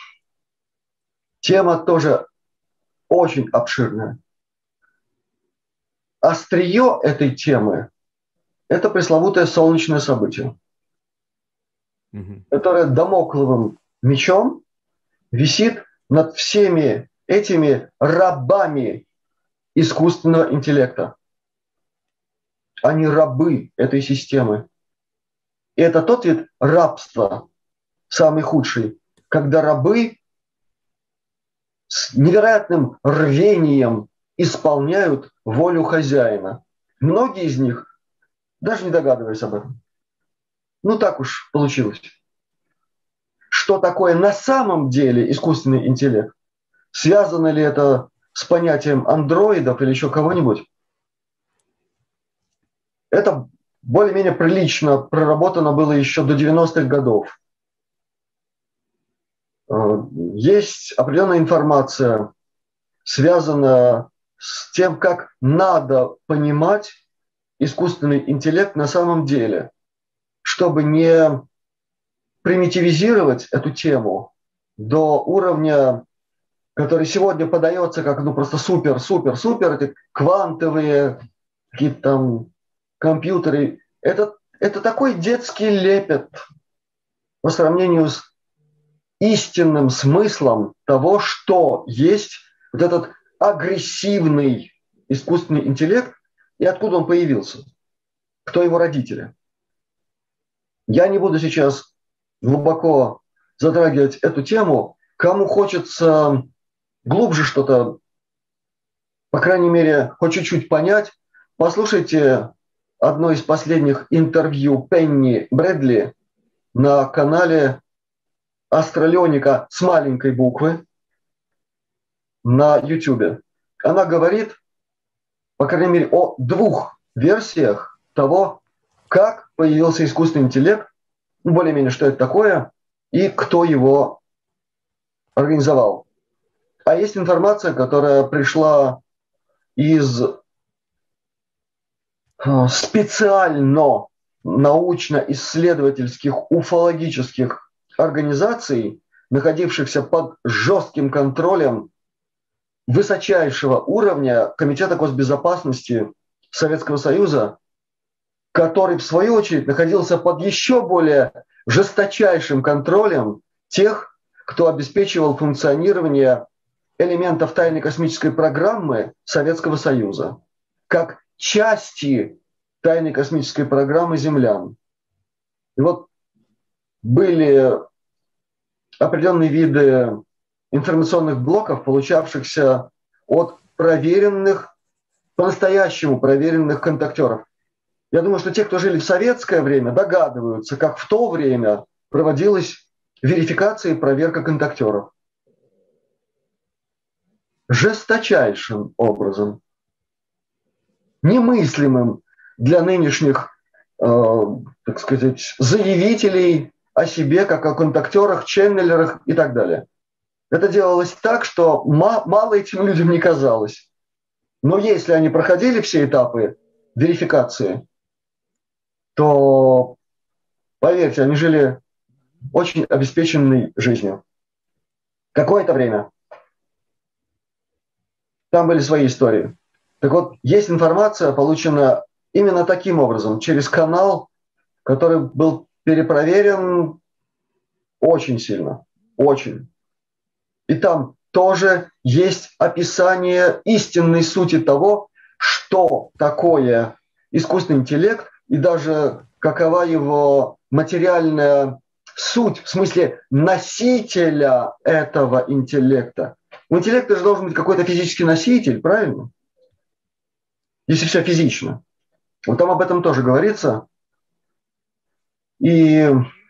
тема тоже очень обширная. Острие этой темы – это пресловутое солнечное событие, угу. которое дамокловым мечом висит над всеми этими рабами искусственного интеллекта. Они рабы этой системы. И это тот вид рабства, самый худший, когда рабы с невероятным рвением исполняют волю хозяина. Многие из них даже не догадываясь об этом. Ну так уж получилось. Что такое на самом деле искусственный интеллект? Связано ли это с понятием андроидов или еще кого-нибудь? Это более-менее прилично проработано было еще до девяностых годов. Есть определенная информация, связанная с тем, как надо понимать искусственный интеллект на самом деле, чтобы не примитивизировать эту тему до уровня, который сегодня подается как ну просто супер, супер, супер, эти квантовые какие-то там компьютеры. Это, это такой детский лепет по сравнению с истинным смыслом того, что есть вот этот агрессивный искусственный интеллект и откуда он появился, кто его родители. Я не буду сейчас глубоко затрагивать эту тему. Кому хочется глубже что-то, по крайней мере, хоть чуть-чуть понять, послушайте одно из последних интервью Пенни Брэдли на канале Астралионика с маленькой буквы на YouTube. Она говорит, по крайней мере, о двух версиях того, как появился искусственный интеллект, ну, более-менее, что это такое, и кто его организовал. А есть информация, которая пришла из специально научно-исследовательских уфологических организаций, находившихся под жестким контролем высочайшего уровня Комитета госбезопасности Советского Союза, который, в свою очередь, находился под еще более жесточайшим контролем тех, кто обеспечивал функционирование элементов тайной космической программы Советского Союза, как части тайной космической программы землян. И вот были определенные виды информационных блоков, получавшихся от проверенных, по-настоящему проверенных контактеров. Я думаю, что те, кто жили в советское время, догадываются, как в то время проводилась верификация и проверка контактеров. Жесточайшим образом, немыслимым для нынешних, э, так сказать, заявителей о себе, как о контактерах, ченнелерах и так далее. Это делалось так, что ма- мало этим людям не казалось. Но если они проходили все этапы верификации, то, поверьте, они жили очень обеспеченной жизнью. Какое-то время. Там были свои истории. Так вот, есть информация, полученная именно таким образом, через канал, который был перепроверен очень сильно, очень. И там тоже есть описание истинной сути того, что такое искусственный интеллект и даже какова его материальная суть, в смысле носителя этого интеллекта. У интеллекта же должен быть какой-то физический носитель, правильно? Если все физично. Вот там об этом тоже говорится. И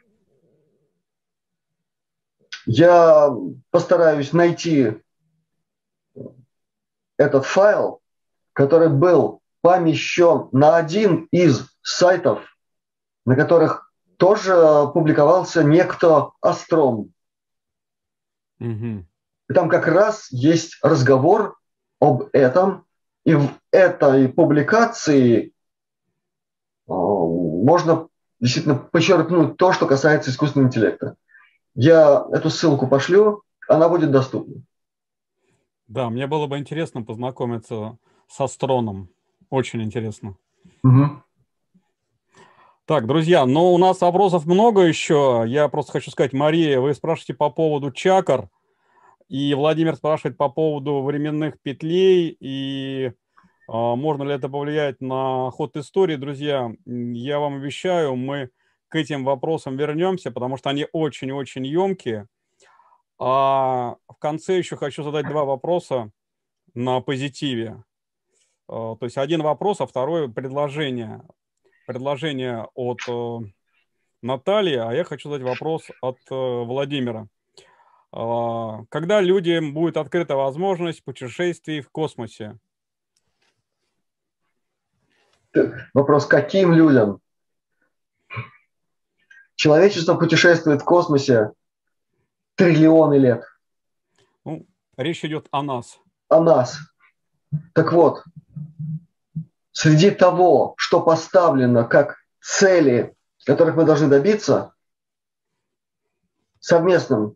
я постараюсь найти этот файл, который был помещен на один из сайтов, на которых тоже публиковался некто Астрон. Угу. И там как раз есть разговор об этом, и в этой публикации можно действительно подчеркнуть то, что касается искусственного интеллекта. Я эту ссылку пошлю, она будет доступна. Да, мне было бы интересно познакомиться с Астроном. Очень интересно. Угу. Так, друзья, ну у нас вопросов много еще. Я просто хочу сказать, Мария, вы спрашиваете по поводу чакр, и Владимир спрашивает по поводу временных петлей, и а, можно ли это повлиять на ход истории. Друзья, я вам обещаю, мы к этим вопросам вернемся, потому что они очень-очень емкие. А в конце еще хочу задать два вопроса на позитиве. То есть один вопрос, а второе предложение. Предложение от э, Натальи, а я хочу задать вопрос от э, Владимира. Э, когда людям будет открыта возможность путешествий в космосе? Вопрос, каким людям? Человечество путешествует в космосе триллионы лет. Ну, речь идет о нас. О нас. Так вот, среди того, что поставлено как цели, которых мы должны добиться, совместным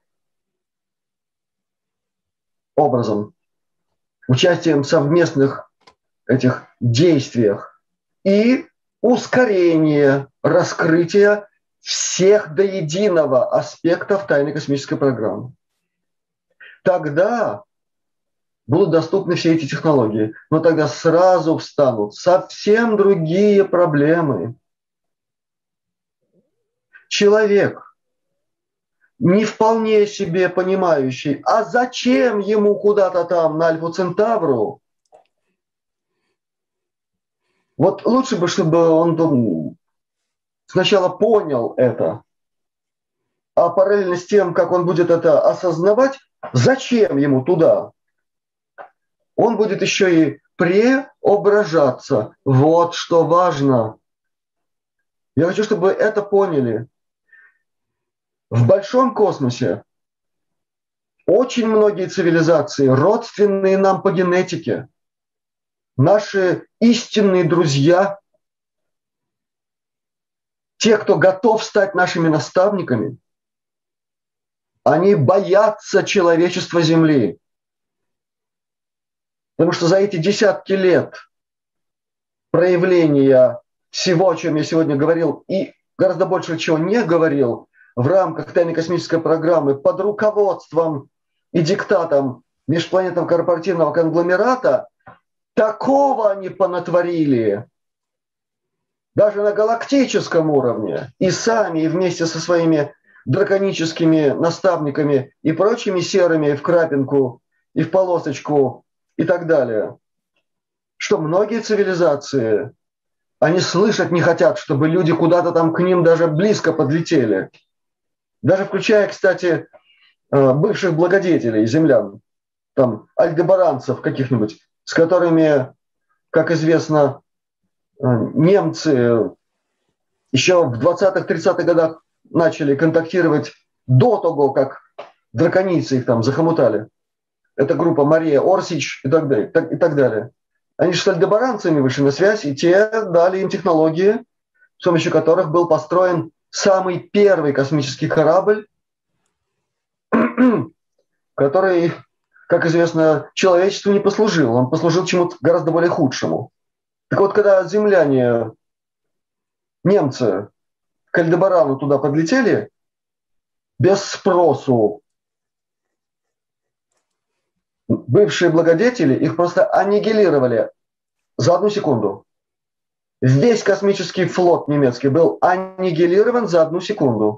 образом, участием в совместных этих действиях и ускорение раскрытия всех до единого аспектов тайной космической программы. Тогда будут доступны все эти технологии, но тогда сразу встанут совсем другие проблемы. Человек, не вполне себе понимающий, а зачем ему куда-то там на Альфу Центавру, вот лучше бы, чтобы он сначала понял это, а параллельно с тем, как он будет это осознавать, зачем ему туда, он будет еще и преображаться. Вот что важно. Я хочу, чтобы вы это поняли. В большом космосе очень многие цивилизации, родственные нам по генетике, наши истинные друзья, те, кто готов стать нашими наставниками, они боятся человечества Земли. Потому что за эти десятки лет проявления всего, о чем я сегодня говорил, и гораздо больше, чего не говорил, в рамках тайной космической программы под руководством и диктатом межпланетного корпоративного конгломерата, такого они понатворили, даже на галактическом уровне, и сами, и вместе со своими драконическими наставниками и прочими серыми в крапинку и в полосочку и так далее, что многие цивилизации, они слышать не хотят, чтобы люди куда-то там к ним даже близко подлетели. Даже включая, кстати, бывших благодетелей землян, там, альдебаранцев каких-нибудь, с которыми, как известно, немцы еще в двадцатых-тридцатых годах начали контактировать до того, как драконийцы их там захомутали. Это группа Мария Орсич и так далее. И так далее. Они же с альдебаранцами вышли на связь, и те дали им технологии, с помощью которых был построен самый первый космический корабль, который как известно, человечеству не послужил, он послужил чему-то гораздо более худшему. Так вот, когда земляне, немцы, к Альдебарану туда подлетели, без спросу бывшие благодетели их просто аннигилировали за одну секунду. Весь космический флот немецкий был аннигилирован за одну секунду.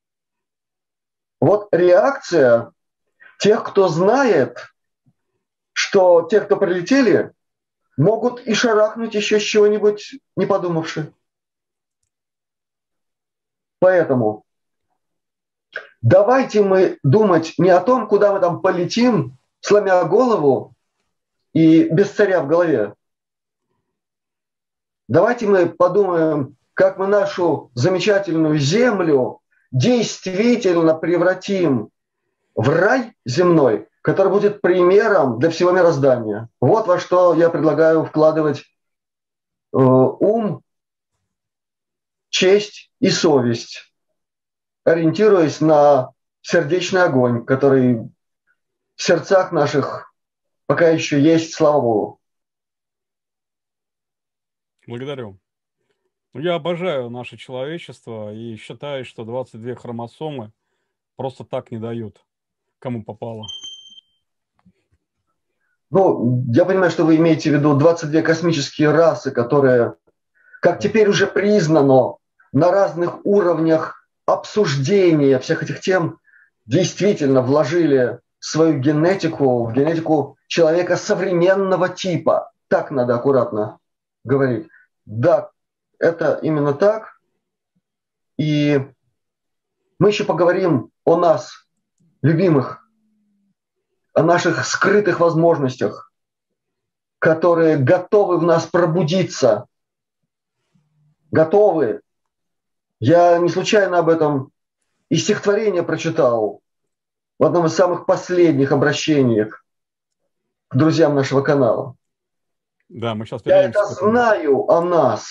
Вот реакция тех, кто знает, что те, кто прилетели, могут и шарахнуть еще с чего-нибудь, не подумавши. Поэтому давайте мы думать не о том, куда мы там полетим, сломя голову и без царя в голове. Давайте мы подумаем, как мы нашу замечательную землю действительно превратим в рай земной, который будет примером для всего мироздания. Вот во что я предлагаю вкладывать э, ум, честь и совесть, ориентируясь на сердечный огонь, который в сердцах наших пока еще есть, слава Богу. Благодарю. Ну, я обожаю наше человечество и считаю, что двадцать две хромосомы просто так не дают, кому попало. Ну, я понимаю, что вы имеете в виду двадцать две космические расы, которые, как теперь уже признано, на разных уровнях обсуждения всех этих тем действительно вложили свою генетику в генетику человека современного типа. Так надо аккуратно говорить. Да, это именно так. И мы еще поговорим о нас, любимых, о наших скрытых возможностях, которые готовы в нас пробудиться. Готовы. Я не случайно об этом и стихотворение прочитал в одном из самых последних обращений к друзьям нашего канала. Да, мы сейчас Я это знаю о нас.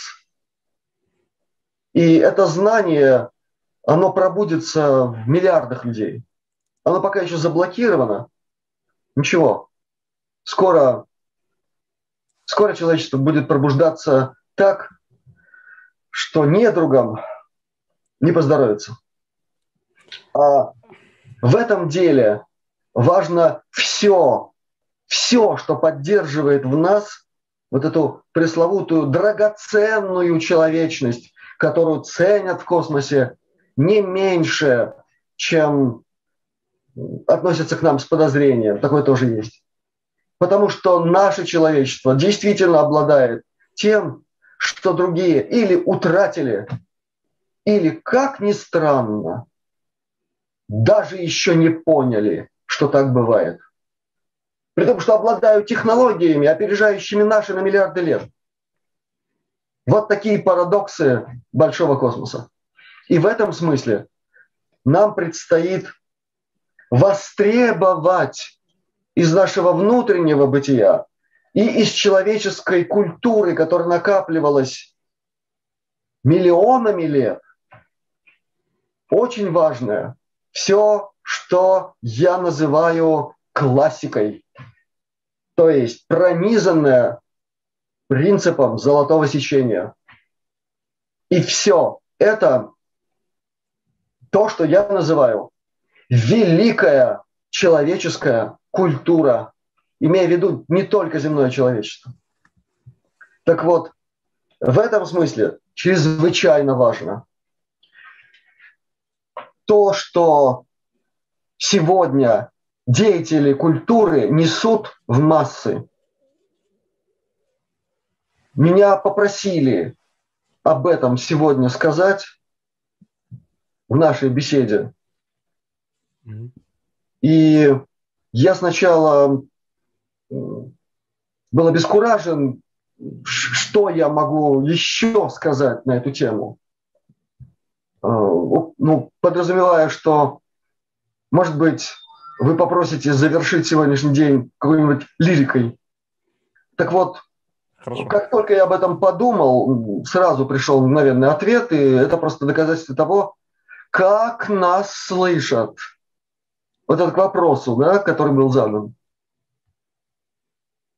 И это знание, оно пробудится в миллиардах людей. Оно пока еще заблокировано. Ничего. Скоро, скоро человечество будет пробуждаться так, что недругам не поздоровится. А в этом деле важно все, все, что поддерживает в нас вот эту пресловутую драгоценную человечность, которую ценят в космосе не меньше, чем относятся к нам с подозрением. Такое тоже есть. Потому что наше человечество действительно обладает тем, что другие или утратили, или, как ни странно, даже еще не поняли, что так бывает. При том, что обладают технологиями, опережающими наши на миллиарды лет. Вот такие парадоксы большого космоса. И в этом смысле нам предстоит востребовать из нашего внутреннего бытия и из человеческой культуры, которая накапливалась миллионами лет, очень важное, все, что я называю классикой, то есть пронизанное принципом золотого сечения. И все это то, что я называю великая человеческая культура, имея в виду не только земное человечество. Так вот, в этом смысле чрезвычайно важно то, что сегодня деятели культуры несут в массы. Меня попросили об этом сегодня сказать в нашей беседе. Mm-hmm. И я сначала был обескуражен, что я могу еще сказать на эту тему. Ну, подразумевая, что, может быть, вы попросите завершить сегодняшний день какой-нибудь лирикой. Так вот, Хорошо. Как только я об этом подумал, сразу пришел мгновенный ответ, и это просто доказательство того, как нас слышат. Вот это к вопросу, да, который был задан.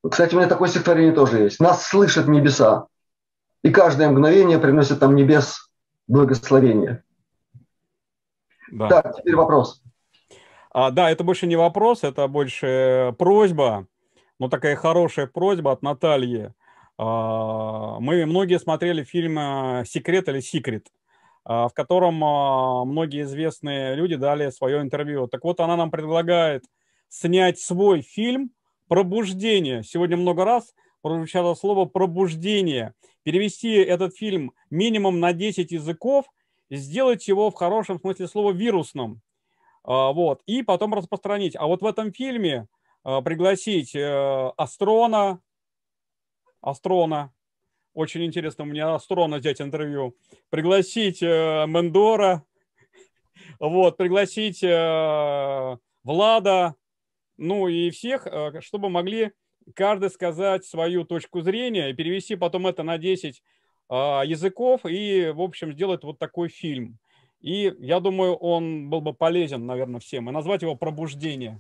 Кстати, у меня такое стихотворение тоже есть. «Нас слышат небеса, и каждое мгновение приносит нам небес благословение». Да. Так, теперь вопрос. А, да, это больше не вопрос, это больше просьба, но такая хорошая просьба от Натальи. А, мы многие смотрели фильм э, «Секрет» или «Секрет», а, в котором а, многие известные люди дали свое интервью. Так вот, она нам предлагает снять свой фильм «Пробуждение». Сегодня много раз прозвучало слово «пробуждение». Перевести этот фильм минимум на десять языков, сделать его в хорошем смысле слова вирусным. А, Вот, и потом распространить. А вот в этом фильме а, пригласить э, Астрона, Астрона, очень интересно у меня Астрона взять интервью, пригласить э, Мендора, вот, пригласить э, Влада, ну и всех, э, чтобы могли каждый сказать свою точку зрения и перевести потом это на десять а, языков и, в общем, сделать вот такой фильм. И я думаю, он был бы полезен, наверное, всем. И назвать его «Пробуждение».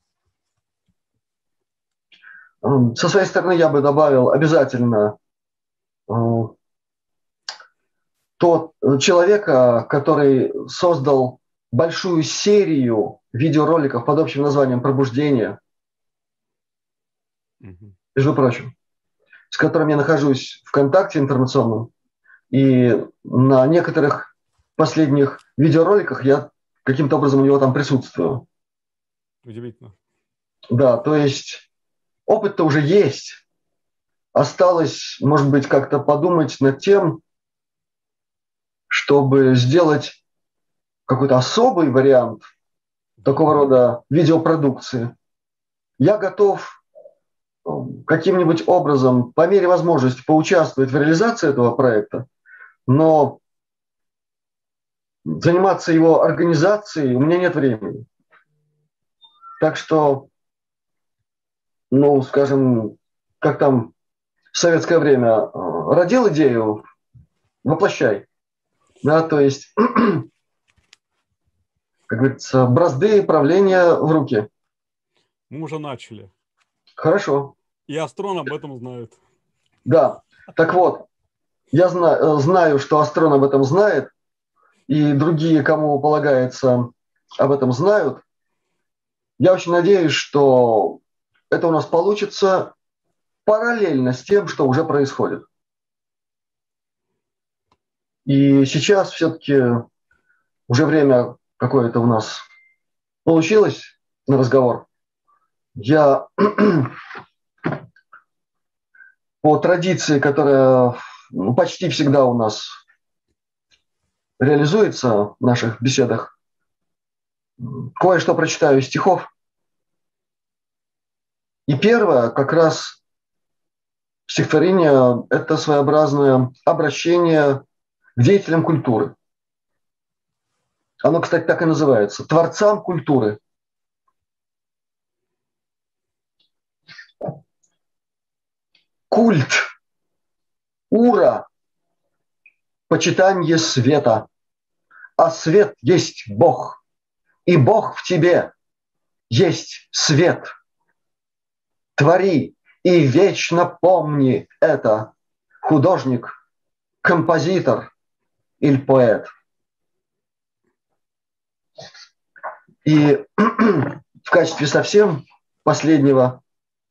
М, Со своей стороны я бы добавил обязательно э, тот э, человека, который создал большую серию видеороликов под общим названием «Пробуждение», Мгм. между прочим, с которым я нахожусь в контакте информационном. И на некоторых последних видеороликах я каким-то образом у него там присутствую. Удивительно. Да, то есть опыт-то уже есть. Осталось, может быть, как-то подумать над тем, чтобы сделать какой-то особый вариант такого рода видеопродукции. Я готов э, каким-нибудь образом, по мере возможности, поучаствовать в реализации этого проекта, но заниматься его организацией у меня нет времени. Так что, ну, скажем, как там в советское время э, родил идею, воплощай. Да, то есть, как говорится, бразды правления в руки. Мы уже начали. Хорошо. И Астрон об этом знает. Да. Так вот, я знаю, знаю, что Астрон об этом знает, и другие, кому полагается, об этом знают. Я очень надеюсь, что это у нас получится параллельно с тем, что уже происходит. И сейчас все-таки уже время какое-то у нас получилось на разговор. Я по традиции, которая ну, почти всегда у нас реализуется в наших беседах, кое-что прочитаю из стихов. И первое, как раз стихотворение, это своеобразное обращение к деятелям культуры. Оно, кстати, так и называется. Творцам культуры. Культ, ура, почитание света. А свет есть Бог. И Бог в тебе есть свет. Твори и вечно помни это. Художник, композитор или поэт. И в качестве совсем последнего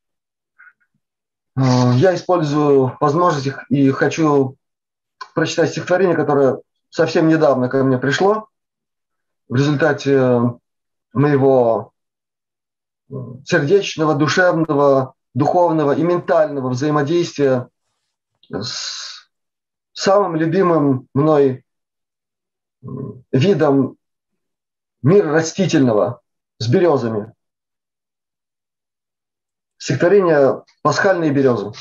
я использую возможность и хочу прочитать стихотворение, которое совсем недавно ко мне пришло в результате моего сердечного, душевного, духовного и ментального взаимодействия с самым любимым мной видом мира растительного, с березами. Стихотворение «Пасхальные березы».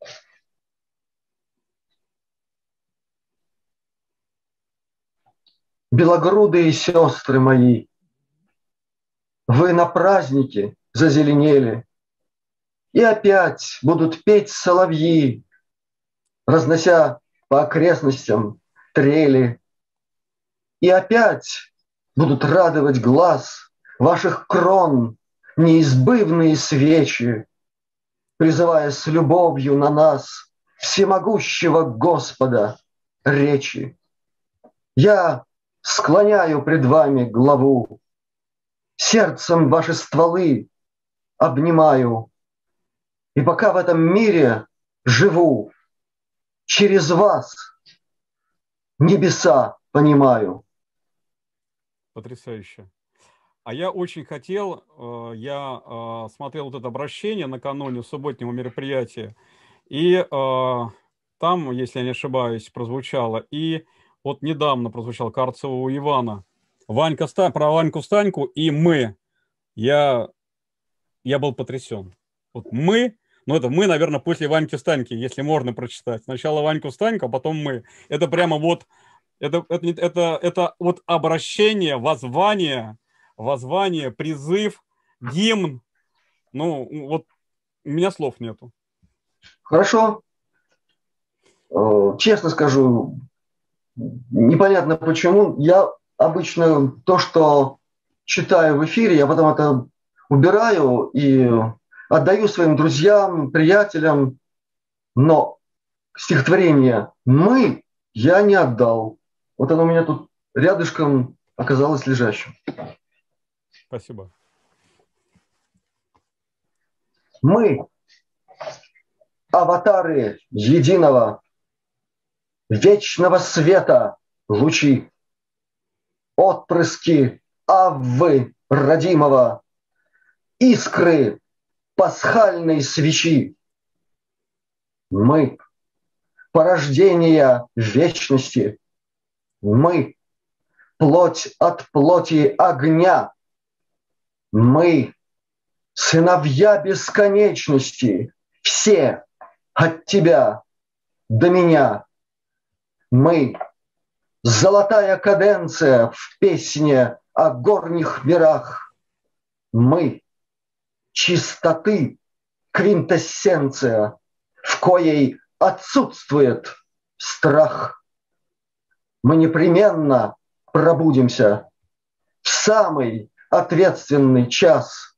Белогрудые сестры мои, вы на празднике зазеленели, и опять будут петь соловьи, разнося по окрестностям трели. И опять будут радовать глаз ваших крон неизбывные свечи. призывая с любовью на нас всемогущего Господа речи. Я склоняю пред вами главу, сердцем ваши стволы обнимаю, и пока в этом мире живу, через вас небеса понимаю. Потрясающе. А я очень хотел, э, я э, смотрел вот это обращение накануне субботнего мероприятия, и э, там, если я не ошибаюсь, прозвучало, и вот недавно прозвучал Карцева у Ивана. Ванька, Ста- про Ваньку Станьку и мы. Я, я был потрясен. Вот мы, ну это мы, наверное, после Ваньки Станьки, если можно прочитать. Сначала Ваньку Станьку, а потом мы. Это прямо вот, это, это, не- это, это вот обращение, воззвание, воззвание, призыв, гимн. Ну, вот у меня слов нету. Хорошо. Э, Честно скажу, непонятно почему. Я обычно то, что читаю в эфире, я потом это убираю и отдаю своим друзьям, приятелям, но стихотворение «Мы» я не отдал. Вот оно у меня тут рядышком оказалось лежащим. Спасибо. Мы – аватары единого, вечного света лучи, отпрыски Аввы родимого, искры пасхальной свечи. Мы – порождение вечности, мы – плоть от плоти огня, мы – сыновья бесконечности, все от тебя до меня. Мы – золотая каденция в песне о горних мирах. Мы – чистоты квинтэссенция, в коей отсутствует страх. Мы непременно пробудимся в самый ответственный час.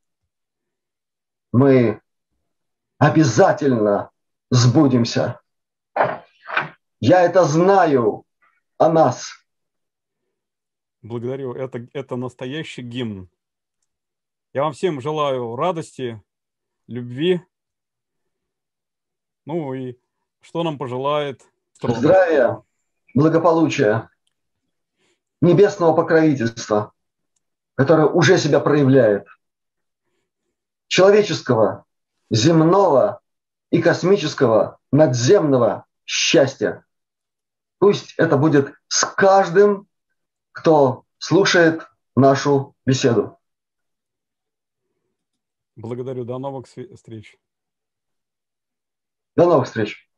Мы обязательно сбудемся. Я это знаю о нас. Благодарю. Это, это настоящий гимн. Я вам всем желаю радости, любви. Ну и что нам пожелает Стронг? Здравия, благополучия, небесного покровительства, которое уже себя проявляет, человеческого, земного и космического, надземного счастья. Пусть это будет с каждым, кто слушает нашу беседу. Благодарю. До новых встреч. До новых встреч.